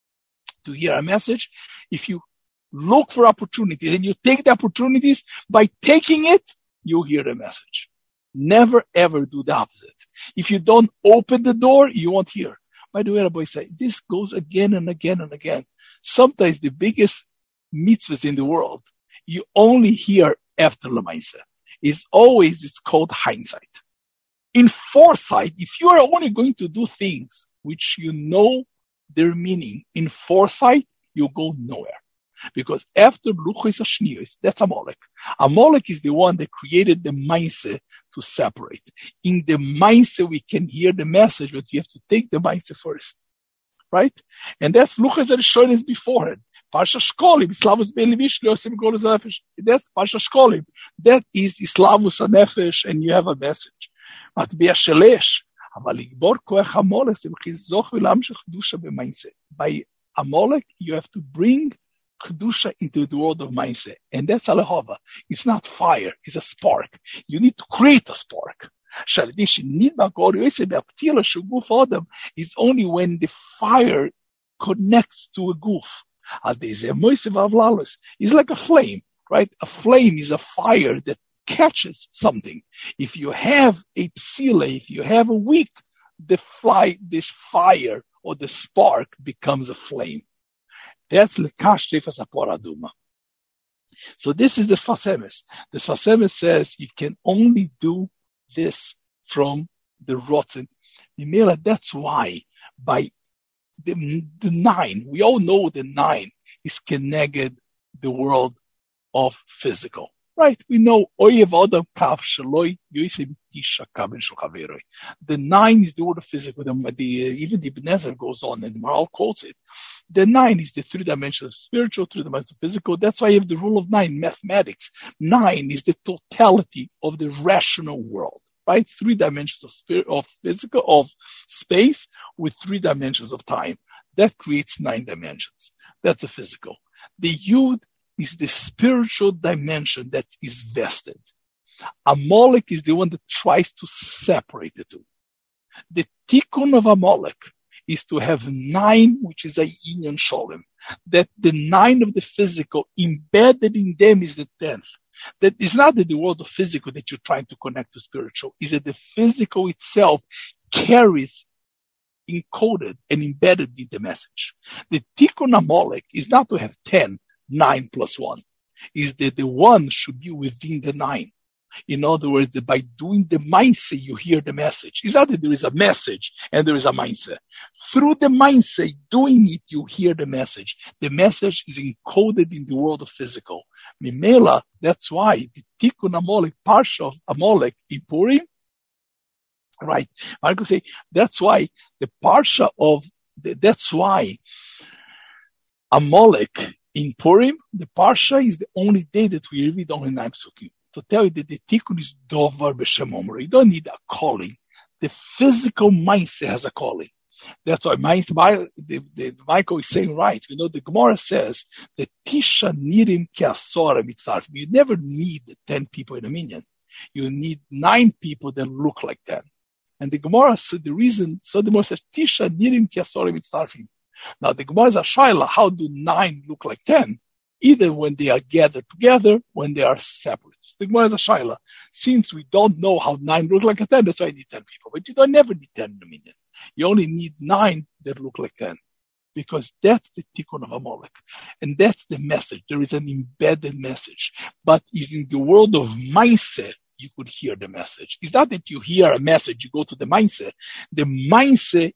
to hear a message, if you look for opportunities and you take the opportunities, by taking it, you hear the message. Never ever do the opposite. If you don't open the door, you won't hear. By the way, Rabbi say, this goes again and again and again. Sometimes the biggest mitzvahs in the world, you only hear after Lamaisa. It's called hindsight. In foresight, if you are only going to do things which you know their meaning, in foresight, you go nowhere. Because after Luchas HaShniyos, that's Amalek. Amalek is the one that created the mindset to separate. In the mindset, we can hear the message, but you have to take the mindset first. Right? And that's Luchas HaRishonos beforehand. Parsha Shkolim, Islavus Be'levish, Leosim Golos HaNefesh. That's Parsha Shkolim. That is Islavus HaNefesh, and you have a message. But Be'ashelesh, אבל לגבור כוח Amalek, זה בחיזוך ולהמשך קדושה במיינסט. By Amalek, you have to bring Kedusha into the world of mindset. And that's Alehova. It's not fire. It's a spark. You need to create a spark. It's only when the fire connects to a goof. It's like a flame, right? A flame is a fire that catches something. If you have a psila, if you have a wick, this fire or the spark becomes a flame. That's lekash trefas aporaduma. So this is the Sfas Emes. The Sfas Emes says you can only do this from the rotten. That's why by the 9, we all know the 9 is connected the world of physical. Right? We know the 9 is the word of physical. Even the Ibn Ezra goes on, and Maral quotes it. The 9 is the 3 dimensions of spiritual, 3 dimensions of physical. That's why you have the rule of 9, mathematics. 9 is the totality of the rational world. Right? 3 dimensions of physical, of space with 3 dimensions of time. That creates 9 dimensions. That's the physical. The Yud is the spiritual dimension that is vested. Amalek is the one that tries to separate the two. The tikkun of Amalek is to have 9, which is a Inyan Sholem. That the 9 of the physical, embedded in them is the 10th. That is not that the world of physical that you're trying to connect to spiritual, is that the physical itself carries encoded and embedded in the message. The tikkun Amalek is not to have 10, 9 plus 1. Is that the 1 should be within the 9. In other words, that by doing the mindset, you hear the message. It's not that there is a message and there is a mindset. Through the mindset, doing it, you hear the message. The message is encoded in the world of physical. Mimela, that's why the Tikkun Amalek, Parsha of Amalek in Purim, right? I could say that's why the Parsha of, that's why Amalek in Purim, the Parsha is the only day that we read only 9 psukim. To tell you that the tikkun is dovar b'shem omer. You don't need a calling. The physical mindset has a calling. That's why the Michael is saying right. You know, the Gemara says that tisha nirim kiasora mitzarfim. You never need 10 people in a minyan. You need 9 people that look like 10. And the Gemara said the reason, so the Gemara says tisha nirim kiasora mitzarfim. Now the Gemara is a shaila. How do 9 look like 10? Either when they are gathered together, when they are separate. The Gemara is a shaila. Since we don't know how 9 look like a 10, that's why you need 10 people. But you don't never need 10 in a minyan. You only need 9 that look like 10. Because that's the tikkun of Amalek. And that's the message. There is an embedded message. But if in the world of mindset, you could hear the message. It's not that you hear a message, you go to the mindset. The mindset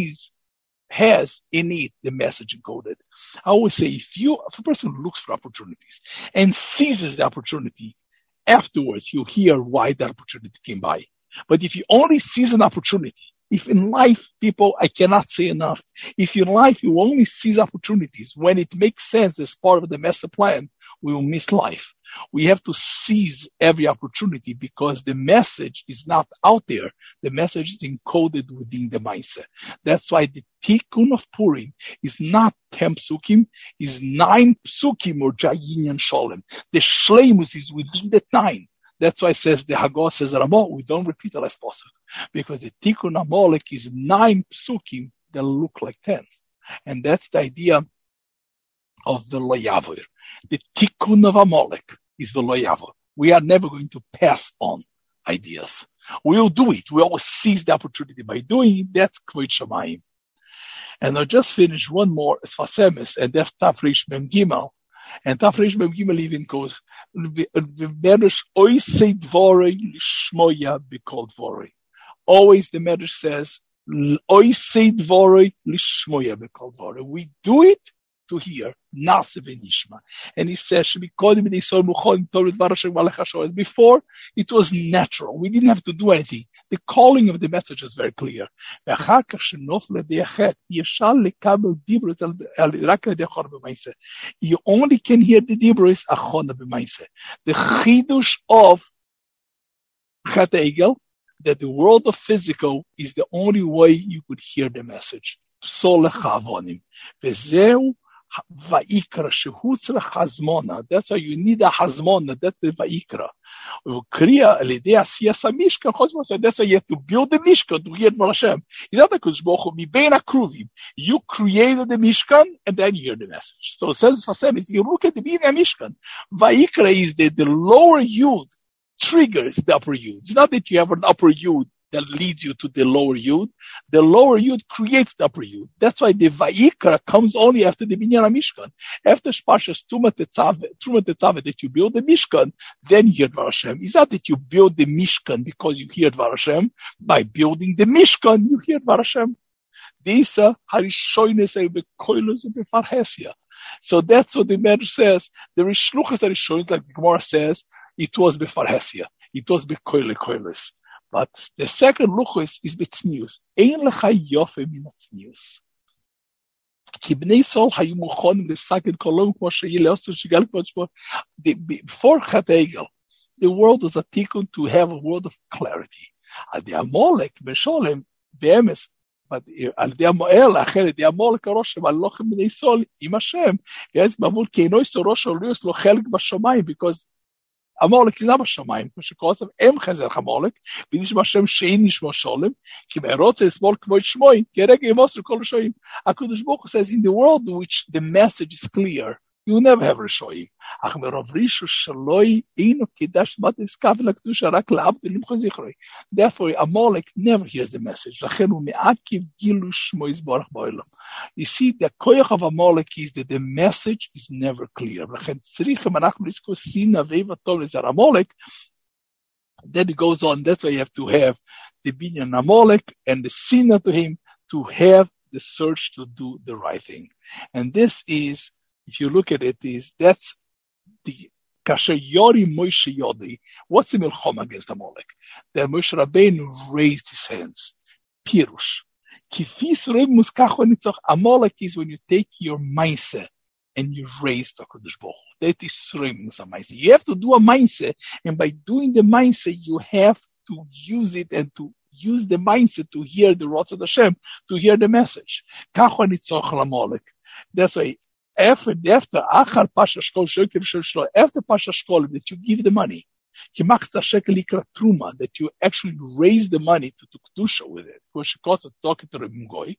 has in it the message encoded. I always say, if a person looks for opportunities and seizes the opportunity, afterwards you hear why that opportunity came by. But if you only seize an opportunity, if in life, people, I cannot say enough, if in life you only seize opportunities when it makes sense as part of the master plan, we will miss life. We have to seize every opportunity because the message is not out there. The message is encoded within the mindset. That's why the tikkun of Purim is not 10 psukim, is 9 psukim or Inyan Sholem. The shleimus is within the 9. That's why it says the Haggadah says Ramah, we don't repeat it as possible. Because the tikkun Amalek is 9 psukim that look like 10. And that's the idea of the Lo Yavor. The tikkun of Amalek is the Lo Yavor. We are never going to pass on ideas. We will do it. We always seize the opportunity by doing it. That's Kvod Shamayim. And I'll just finish one more, Sfas Emes, and that's Tafresh Mem Gimel. And Tafresh Mem Gimel even goes, V'medrash oisei dvorei lishmoya b'kol dvorei. Always the Medrash says, oisei dvorei lishmoya b'kol dvorei. We do it to hear, Nase v'nishma. And he says, before it was natural. We didn't have to do anything. The calling of the message is very clear. You only can hear the dibros achona b'maaseh. The chidush of Chet Egel, that the world of physical is the only way you could hear the message. Va'ikra shehutzra chazmona. That's why you need a chazmona. That's the Va'ikra. Kriya alidei asiyas hamishkan chazmona. That's why you have to build the mishkan to hear Dvar Hashem. It's not HaKadosh Baruch Hu mibein hakruvim. You created the mishkan and then you hear the message. So it says Hashem is you look at the beginning of mishkan. Va'ikra is the lower yud triggers the upper yud. It's not that you have an upper yud that leads you to the lower yud. The lower yud creates the upper yud. That's why the Va'ikra comes only after the Binyan HaMishkan. After Parshas Truma Tetzaveh that you build the Mishkan, then you hear Dvar Hashem. It's not that you build the Mishkan because you hear Dvar Hashem. By building the Mishkan, you hear Dvar Hashem. So that's what the Medrash says. The Rishluchas Harishonis, like the Gemara says, it was befarhesia. It was bekoiles. But the second luchos is betznius. Ein lecha yofe min atznius. Ki bnei Yisrael hayu muchonim l'saken kolom kmo she'il osu shigal kmo shmo. Before Chet Egel, the world was a tikkun to have a world of clarity. Al the Amalek b'sholem be'emes. But al the Amalek haroshem al lochem bnei Yisrael im Hashem. Yes, b'amul keino Yisrael rosh oliyos lo chelik b'shamayim because Amalek is not Hashemayim, because of Em Chazer Amalek, v'nish Hashem shein nishmo sholem, ki be'erotze esmol kvoy shmoy, ki erege yimosru kol rishoyim. HaKadosh Baruch Hu says, in the world in which the message is clear, you will never have rishoyim. Ach merov rishu shaloi eino kedash matis kavel hakdusha rak la'abdu limchon zichroi. Therefore, Amalek never hears the message. Lachen hu me'akiv gilu shmo yizborach ba'olam. You see, the koyach of Amalek is that the message is never clear. Lachen tzrichem anachnu lizkor sina veiva tov lezar Amalek. Then it goes on. That's why you have to have the binyan Amalek and the sina to him to have the search to do the right thing. And this is, if you look at it, that's the Kasher Yori Moshe Yodi. What's the milchom against Amalek? That Moshe Rabbeinu raised his hands. Pirush. Kifis Reb Muskach Nitzach. Amalek is when you take your mindset and you raise the HaKadosh Baruch Hu. That is Reb Muskach. You have to do a mindset, and by doing the mindset, you have to use it and to use the mindset to hear the Ratzon Hashem, to hear the message. Kach Nitzach Amalek. That's why. After Pasha Shkol that you give the money, that you actually raise the money to Kedusha with it. Talking to Rabbi Goy.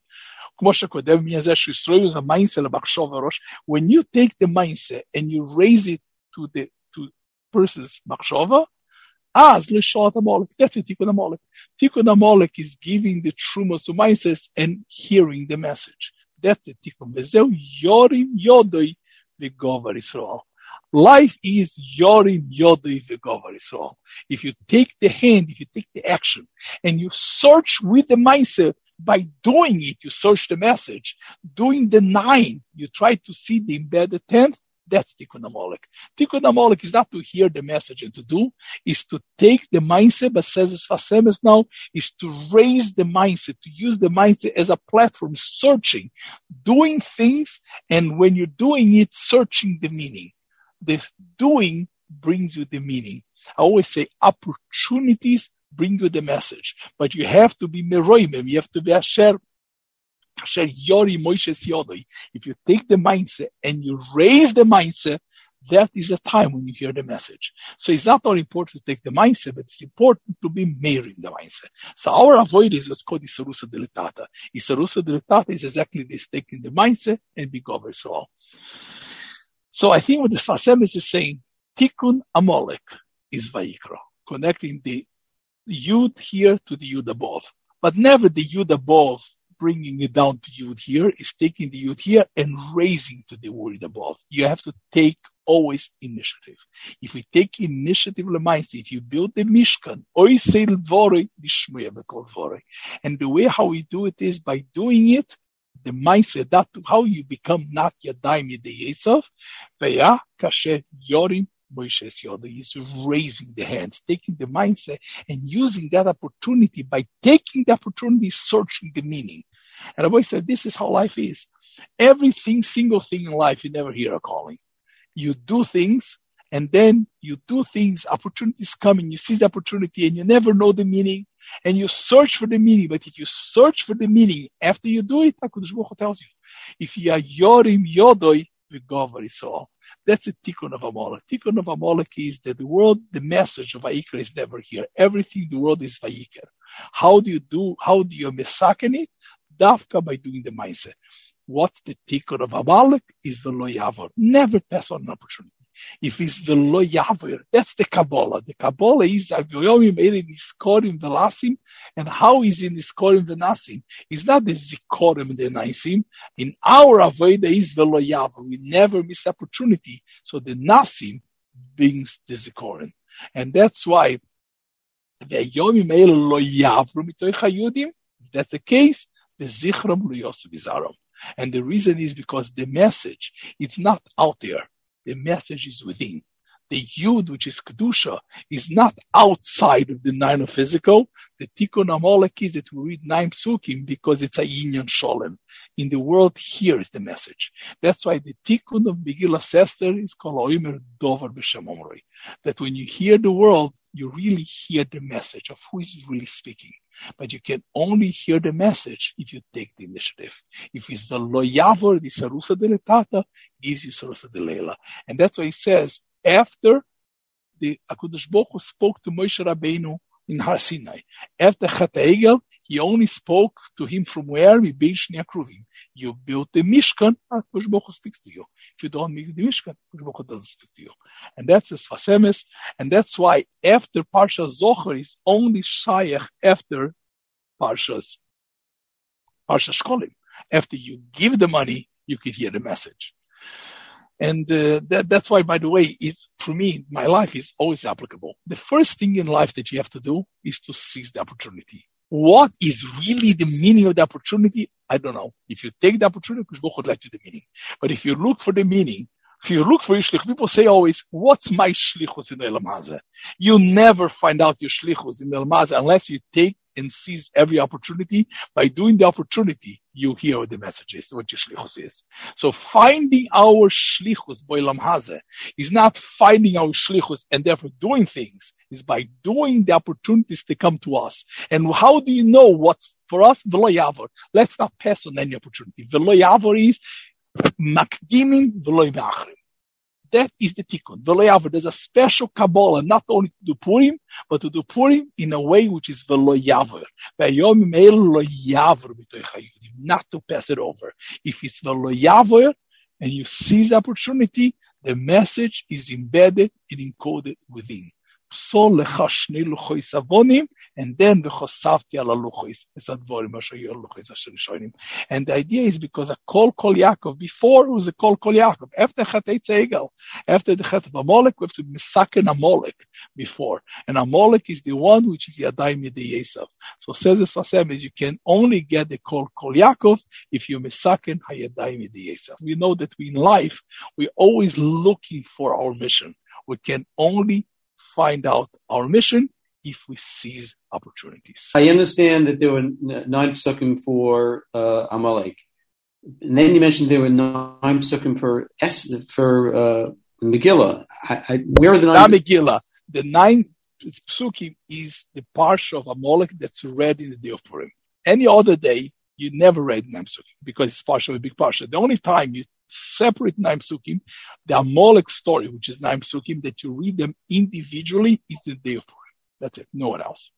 When you take the mindset and you raise it to person's machshava, that's the Tikkun Amalek. Tikkun Amalek is giving the truma to mindsets and hearing the message. That's the tikkun. Vezeu yorim yodoi v'govar Yisrael. Life is yorim yodoi v'govar Yisrael. If you take the hand, if you take the action, and you search with the mindset, by doing it, you search the message. Doing the 9, you try to see the embedded 10th. That's Tikkun Amalek. Tikkun Amalek is not to hear the message and to do, is to take the mindset, but says it's Fasemes now, is to raise the mindset, to use the mindset as a platform, searching, doing things, and when you're doing it, searching the meaning. This doing brings you the meaning. I always say opportunities bring you the message, but you have to be meroimim, you have to be asher Yori Moshe Yodoi. If you take the mindset and you raise the mindset, that is the time when you hear the message. So it's not only important to take the mindset, but it's important to be mirroring the mindset. So our avoid is what's called Isarusa Deletata. Isarusa Deletata is exactly this, taking the mindset and be governed. So I think what the Sfas Emes is saying, Tikkun Amalek is Vayikra, connecting the Yud here to the Yud above, but never the Yud above bringing it down to Yud here, is taking the Yud here and raising to the word above. You have to take always initiative. If we take initiative, if you build the Mishkan, and the way how we do it is by doing it, the mindset, that how you become not Yadayim Yedei Yisov, Ve'ya Kasher Yorim Moshe Yodoi is raising the hands, taking the mindset and using that opportunity. By taking the opportunity, searching the meaning. And Rabbi said, this is how life is. Everything, single thing in life, you never hear a calling. You do things, and then you do things, opportunities come, and you seize the opportunity, and you never know the meaning. and you search for the meaning. But if you search for the meaning after you do it, HaKadosh Baruch Hu tells you, if you are Yorim Yodoi, V'Gover Yisrael. That's a tikkun of Amalek. Tikkun of Amalek is that the message of Vayikra is never here. Everything in the world is Vayikra. How do you mesaken it? Dafka by doing the mindset. What's the tikkun of Amalek? Is the lo yavor. Never pass on an opportunity. If it's the lo yavor, that's the Kabbalah. The Kabbalah is Aviyomi made in Iskorim Velasim, and how is in Iskorim Venasim? It's not the Zikorim and the Naisim. In our Avodah is the lo yavor. We never miss the opportunity. So the Nasim brings the Zikorim. And that's why the Aviyomi made lo yavor mitoich hayudim. If that's the case, the Zichram lo yosu bizarom. And the reason is because the message, it's not out there. The message is within. The Yud, which is Kedusha, is not outside of the nine of physical. The Tikkun Amalek is that we read nine psukim because it's a Inyan Sholem. In the world, here is the message. That's why the Tikkun of Megillas Esther is called Oimer Dover B'Shem Omroi. That when you hear the world, you really hear the message of who is really speaking. But you can only hear the message if you take the initiative. If it's the Lo Yavor, the Sarusa de Letata, gives you Sarusa de Leila. And that's why he says, after the HaKadosh Baruch Hu spoke to Moshe Rabbeinu in Har Sinai, after Chet HaEgel, he only spoke to him from where? Mibei Shnei Akruvim. You built the Mishkan, HaKadosh Baruch Hu speaks to you. If you don't make the Mishkan, HaKadosh Baruch Hu doesn't speak to you. And that's the Sfas Emes, and that's why after Parsha Zohar is only Shayach after Parsha Shkolim. After you give the money, you can hear the message. And that's why, by the way, it's, for me, my life is always applicable. The first thing in life that you have to do is to seize the opportunity. What is really the meaning of the opportunity? I don't know. If you take the opportunity, Kosh Baruch Hu will let you the meaning. But if you look for the meaning, if you look for your shlichus, people say always, what's my shlichus in Olam Hazeh? You never find out your shlichus in Olam Hazeh unless you take and seize every opportunity. By doing the opportunity, you hear what the message is, what your shlichus is. So finding our shlichus by Olam Hazeh is not finding our shlichus and therefore doing things. Is by doing the opportunities to come to us. And how do you know what's for us? V'lo yavor. Let's not pass on any opportunity. V'lo yavor is makdimin v'lo me'achrim. That is the tikkun. V'lo yavor. There's a special Kabbalah, not only to do Purim, but to do Purim in a way which is v'lo yavor. V'ayom meil lo yavor b'toich hayudim. Not to pass it over. If it's v'lo yavor and you seize the opportunity, the message is embedded and encoded within. So lecha shnei luchos avonim, and then v'chosavti ala luchos esadvorim asher yor luchos asher rishonim. And the idea is because a kol Yaakov, before it was a kol Yaakov, after Chet Egel, after the Chet of Amalek, we have to misaken Amalek before. And Amalek is the one which is Yadayim Yedei Esav. So says the Sasem is you can only get the kol Yaakov if you misaken Hayadayim Yedei Esav. We know that we in life, we're always looking for our mission. We can only find out our mission if we seize opportunities. I understand that there were 9 psukim for Amalek. And then you mentioned there were 9 psukim for Megillah. Where are the 9? Not Megillah. The 9 psukim is the parsha of Amalek that's read in the day of Purim. Any other day, you never read 9 psukim because it's parsha of a big parsha. The only time you separate 9 psukim, the Amalek story, which is 9 psukim, that you read them individually, is the day of Purim. That's it. No one else.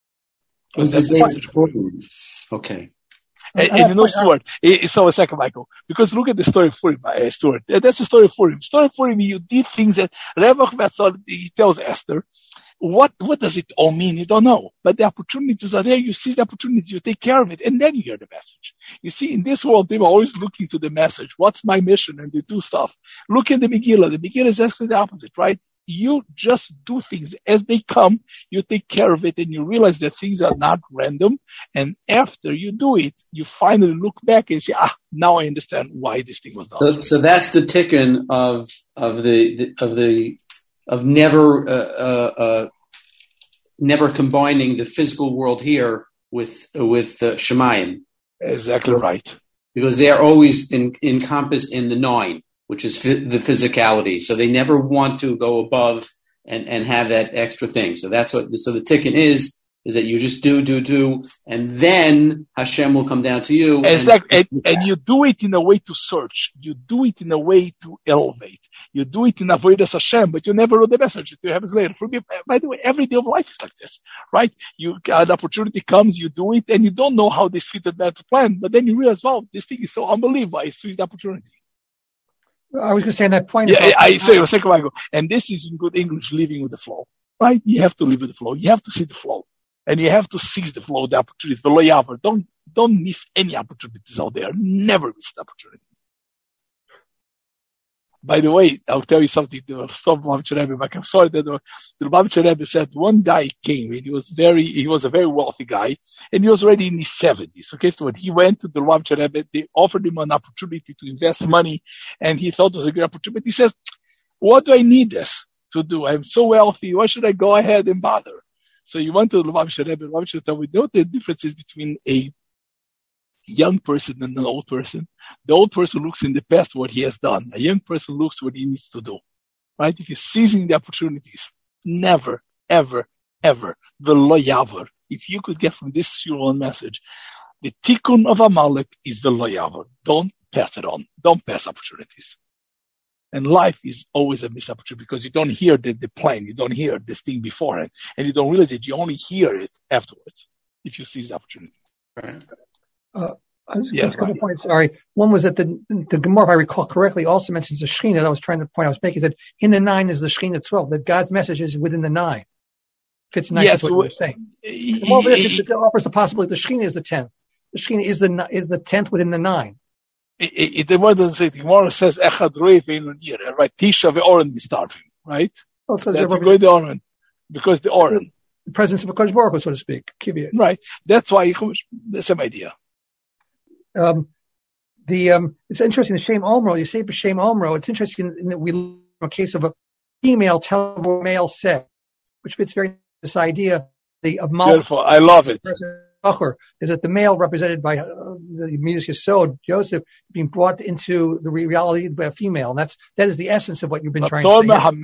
Okay. And you know, Stuart, so a second, Michael, because look at the story of Purim, Stuart. That's the story of Purim. Story of Purim, you did things that Revach Vatzal, he tells Esther, what does it all mean? You don't know. But the opportunities are there. You see the opportunity, you take care of it, and then you hear the message. You see, in this world, people are always looking to the message. What's my mission? And they do stuff. Look at the Megillah. The Megillah is actually the opposite, right? You just do things as they come, you take care of it, and you realize that things are not random. And after you do it, you finally look back and say, now I understand why this thing was done. So that's the tikkun of never combining the physical world here with Shemayim. Exactly right. Because they are always encompassed in the 9. Which is the physicality. So they never want to go above and have that extra thing. So that's so the tikkun is is that you just do, and then Hashem will come down to you. Exactly. And you do it in a way to search. You do it in a way to elevate. You do it in avodas Hashem, but you never wrote the message to heavens later. For me, by the way, every day of life is like this, right? The opportunity comes, you do it, and you don't know how this fitted that plan, but then you realize, wow, this thing is so unbelievable. I see the opportunity. I was going to say on that point. Yeah, I say a second ago. And this is in good English, living with the flow, right? You have to live with the flow. You have to see the flow. And you have to seize the flow, the opportunities. Don't miss any opportunities out there. Never miss the opportunity. By the way, I'll tell you something. I'm sorry that the Lubavitcher Rebbe said one guy came, and he was a very wealthy guy, and he was already in his 70s. Okay, so when he went to the Lubavitcher Rebbe, they offered him an opportunity to invest money, and he thought it was a great opportunity. He says, what do I need this to do? I'm so wealthy. Why should I go ahead and bother? So you went to the Lubavitcher Rebbe. Lubavitcher told me, know the differences between a young person and an old person. The old person looks in the past what he has done. A young person looks what he needs to do. Right? If you're seizing the opportunities, never, ever, ever, v'lo yavar. If you could get from this one message, the tikkun of Amalek is v'lo yavar. Don't pass it on. Don't pass opportunities. And life is always a missed opportunity because you don't hear the plan. You don't hear this thing beforehand. And you don't realize it. You only hear it afterwards if you seize the opportunity. Right. Yes, a couple points. Sorry. One was that the Gemara, if I recall correctly, also mentions the Shekhinah. That was trying to point I was making, that in the 9 is the Shekhinah 12, that God's message is within the 9. Fits nicely with what you were saying. It offers the possibility the Shekhinah is the 10th. The Shekhinah is the 10th within the 9. The word doesn't say it. The Gemara says Echad Roi Ve'ein Yireh, right? Tisha ve'Oren mistarvim, right? Oh, so that's going to Oren, because the Oren, the presence of a Kodesh Baruch Hu, so to speak, Kibbutz. Right. That's why the same idea. It's interesting. The Shem Omro, you say B'Shem Omro. It's interesting in that we look at a case of a female telling what a male said, which fits very this idea of Malach. Beautiful. I love it. Is that the male represented by the Midas Yesod, Joseph, being brought into the reality by a female, and that is the essence of what you've been trying to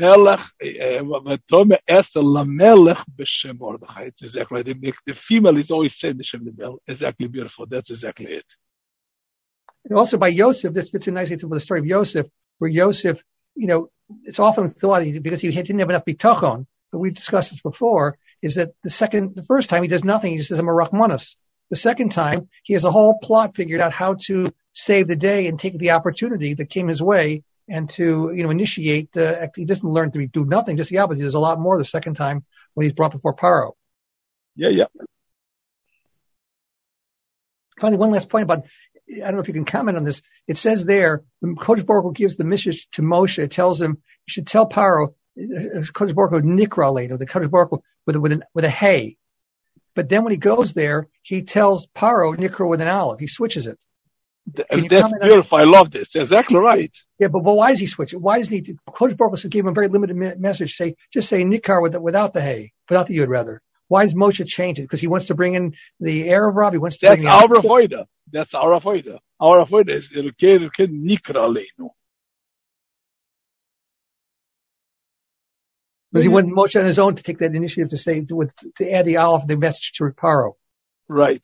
say. It's exactly the female is always saying B'Shem the male. Exactly, beautiful. That's exactly it. And also by Yosef, this fits in nicely with the story of Yosef, where Yosef, it's often thought because he didn't have enough bitachon, but we've discussed this before, is that the first time he does nothing, he just says, I'm a Rachmanis. The second time, he has a whole plot figured out how to save the day and take the opportunity that came his way and to, initiate, he doesn't learn to do nothing, just the opposite. There's a lot more the second time when he's brought before Paro. Yeah. Finally, one last point about, I don't know if you can comment on this. It says there, when Kodesh Baruch Hu gives the message to Moshe, it tells him, you should tell Paro, Kodesh Baruch Hu Nikra later, the Kodesh Baruch Hu with a hey. But then when he goes there, he tells Paro Nikra with an aleph. He switches it. That's beautiful. I love this. Exactly right. Yeah, but why does he switch it? Why doesn't he? Kodesh Baruch Hu gave him a very limited message. Just say Nikar without the hey, without the yud rather. Why does Moshe change it? Because he wants to bring in the Erev Rav. He wants to bring in our avoida. That's our avoida. Our avoida is Nikra Aleinu. Because he wanted Moshe on his own to take that initiative to add the aleph, the message to Paro. Right.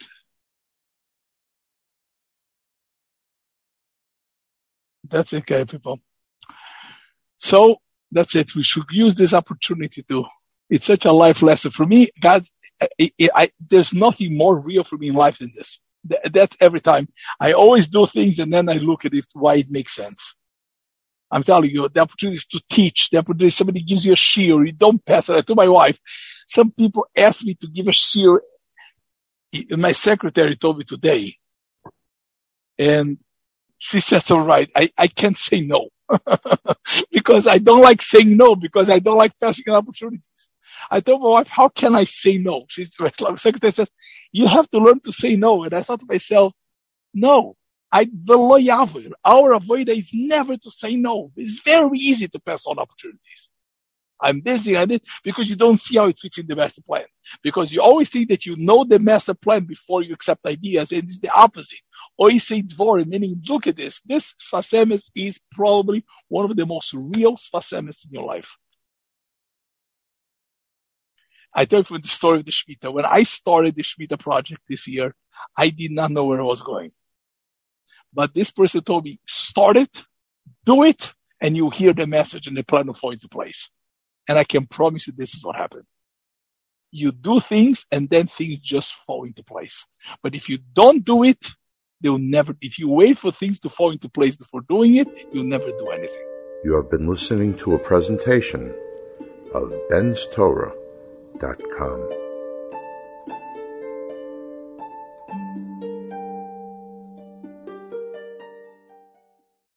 That's it, okay, people. So that's it. We should use this opportunity it's such a life lesson for me. God, there's nothing more real for me in life than this. That's every time. I always do things and then I look at it, why it makes sense. I'm telling you, the opportunity is to teach. The opportunity, somebody gives you a shiur, you don't pass it. I told my wife, some people ask me to give a shiur. My secretary told me today, and she says, all right, I can't say no. Because I don't like saying no, because I don't like passing opportunities. I told my wife, how can I say no? My secretary says, you have to learn to say no. And I thought to myself, no. Our avoida is never to say no. It's very easy to pass on opportunities. I'm busy at it because you don't see how it fits in the master plan. Because you always think that you know the master plan before you accept ideas, and it's the opposite. Oisei Dvorim, meaning look at this. This Sfas Emes is probably one of the most real Sfas Emes in your life. I tell you from the story of the Shemitah. When I started the Shemitah project this year, I did not know where I was going. But this person told me, start it, do it, and you hear the message and the plan will fall into place. And I can promise you this is what happened. You do things and then things just fall into place. But if you don't do it, they'll never, if you wait for things to fall into place before doing it, you'll never do anything. You have been listening to a presentation of benstorah.com.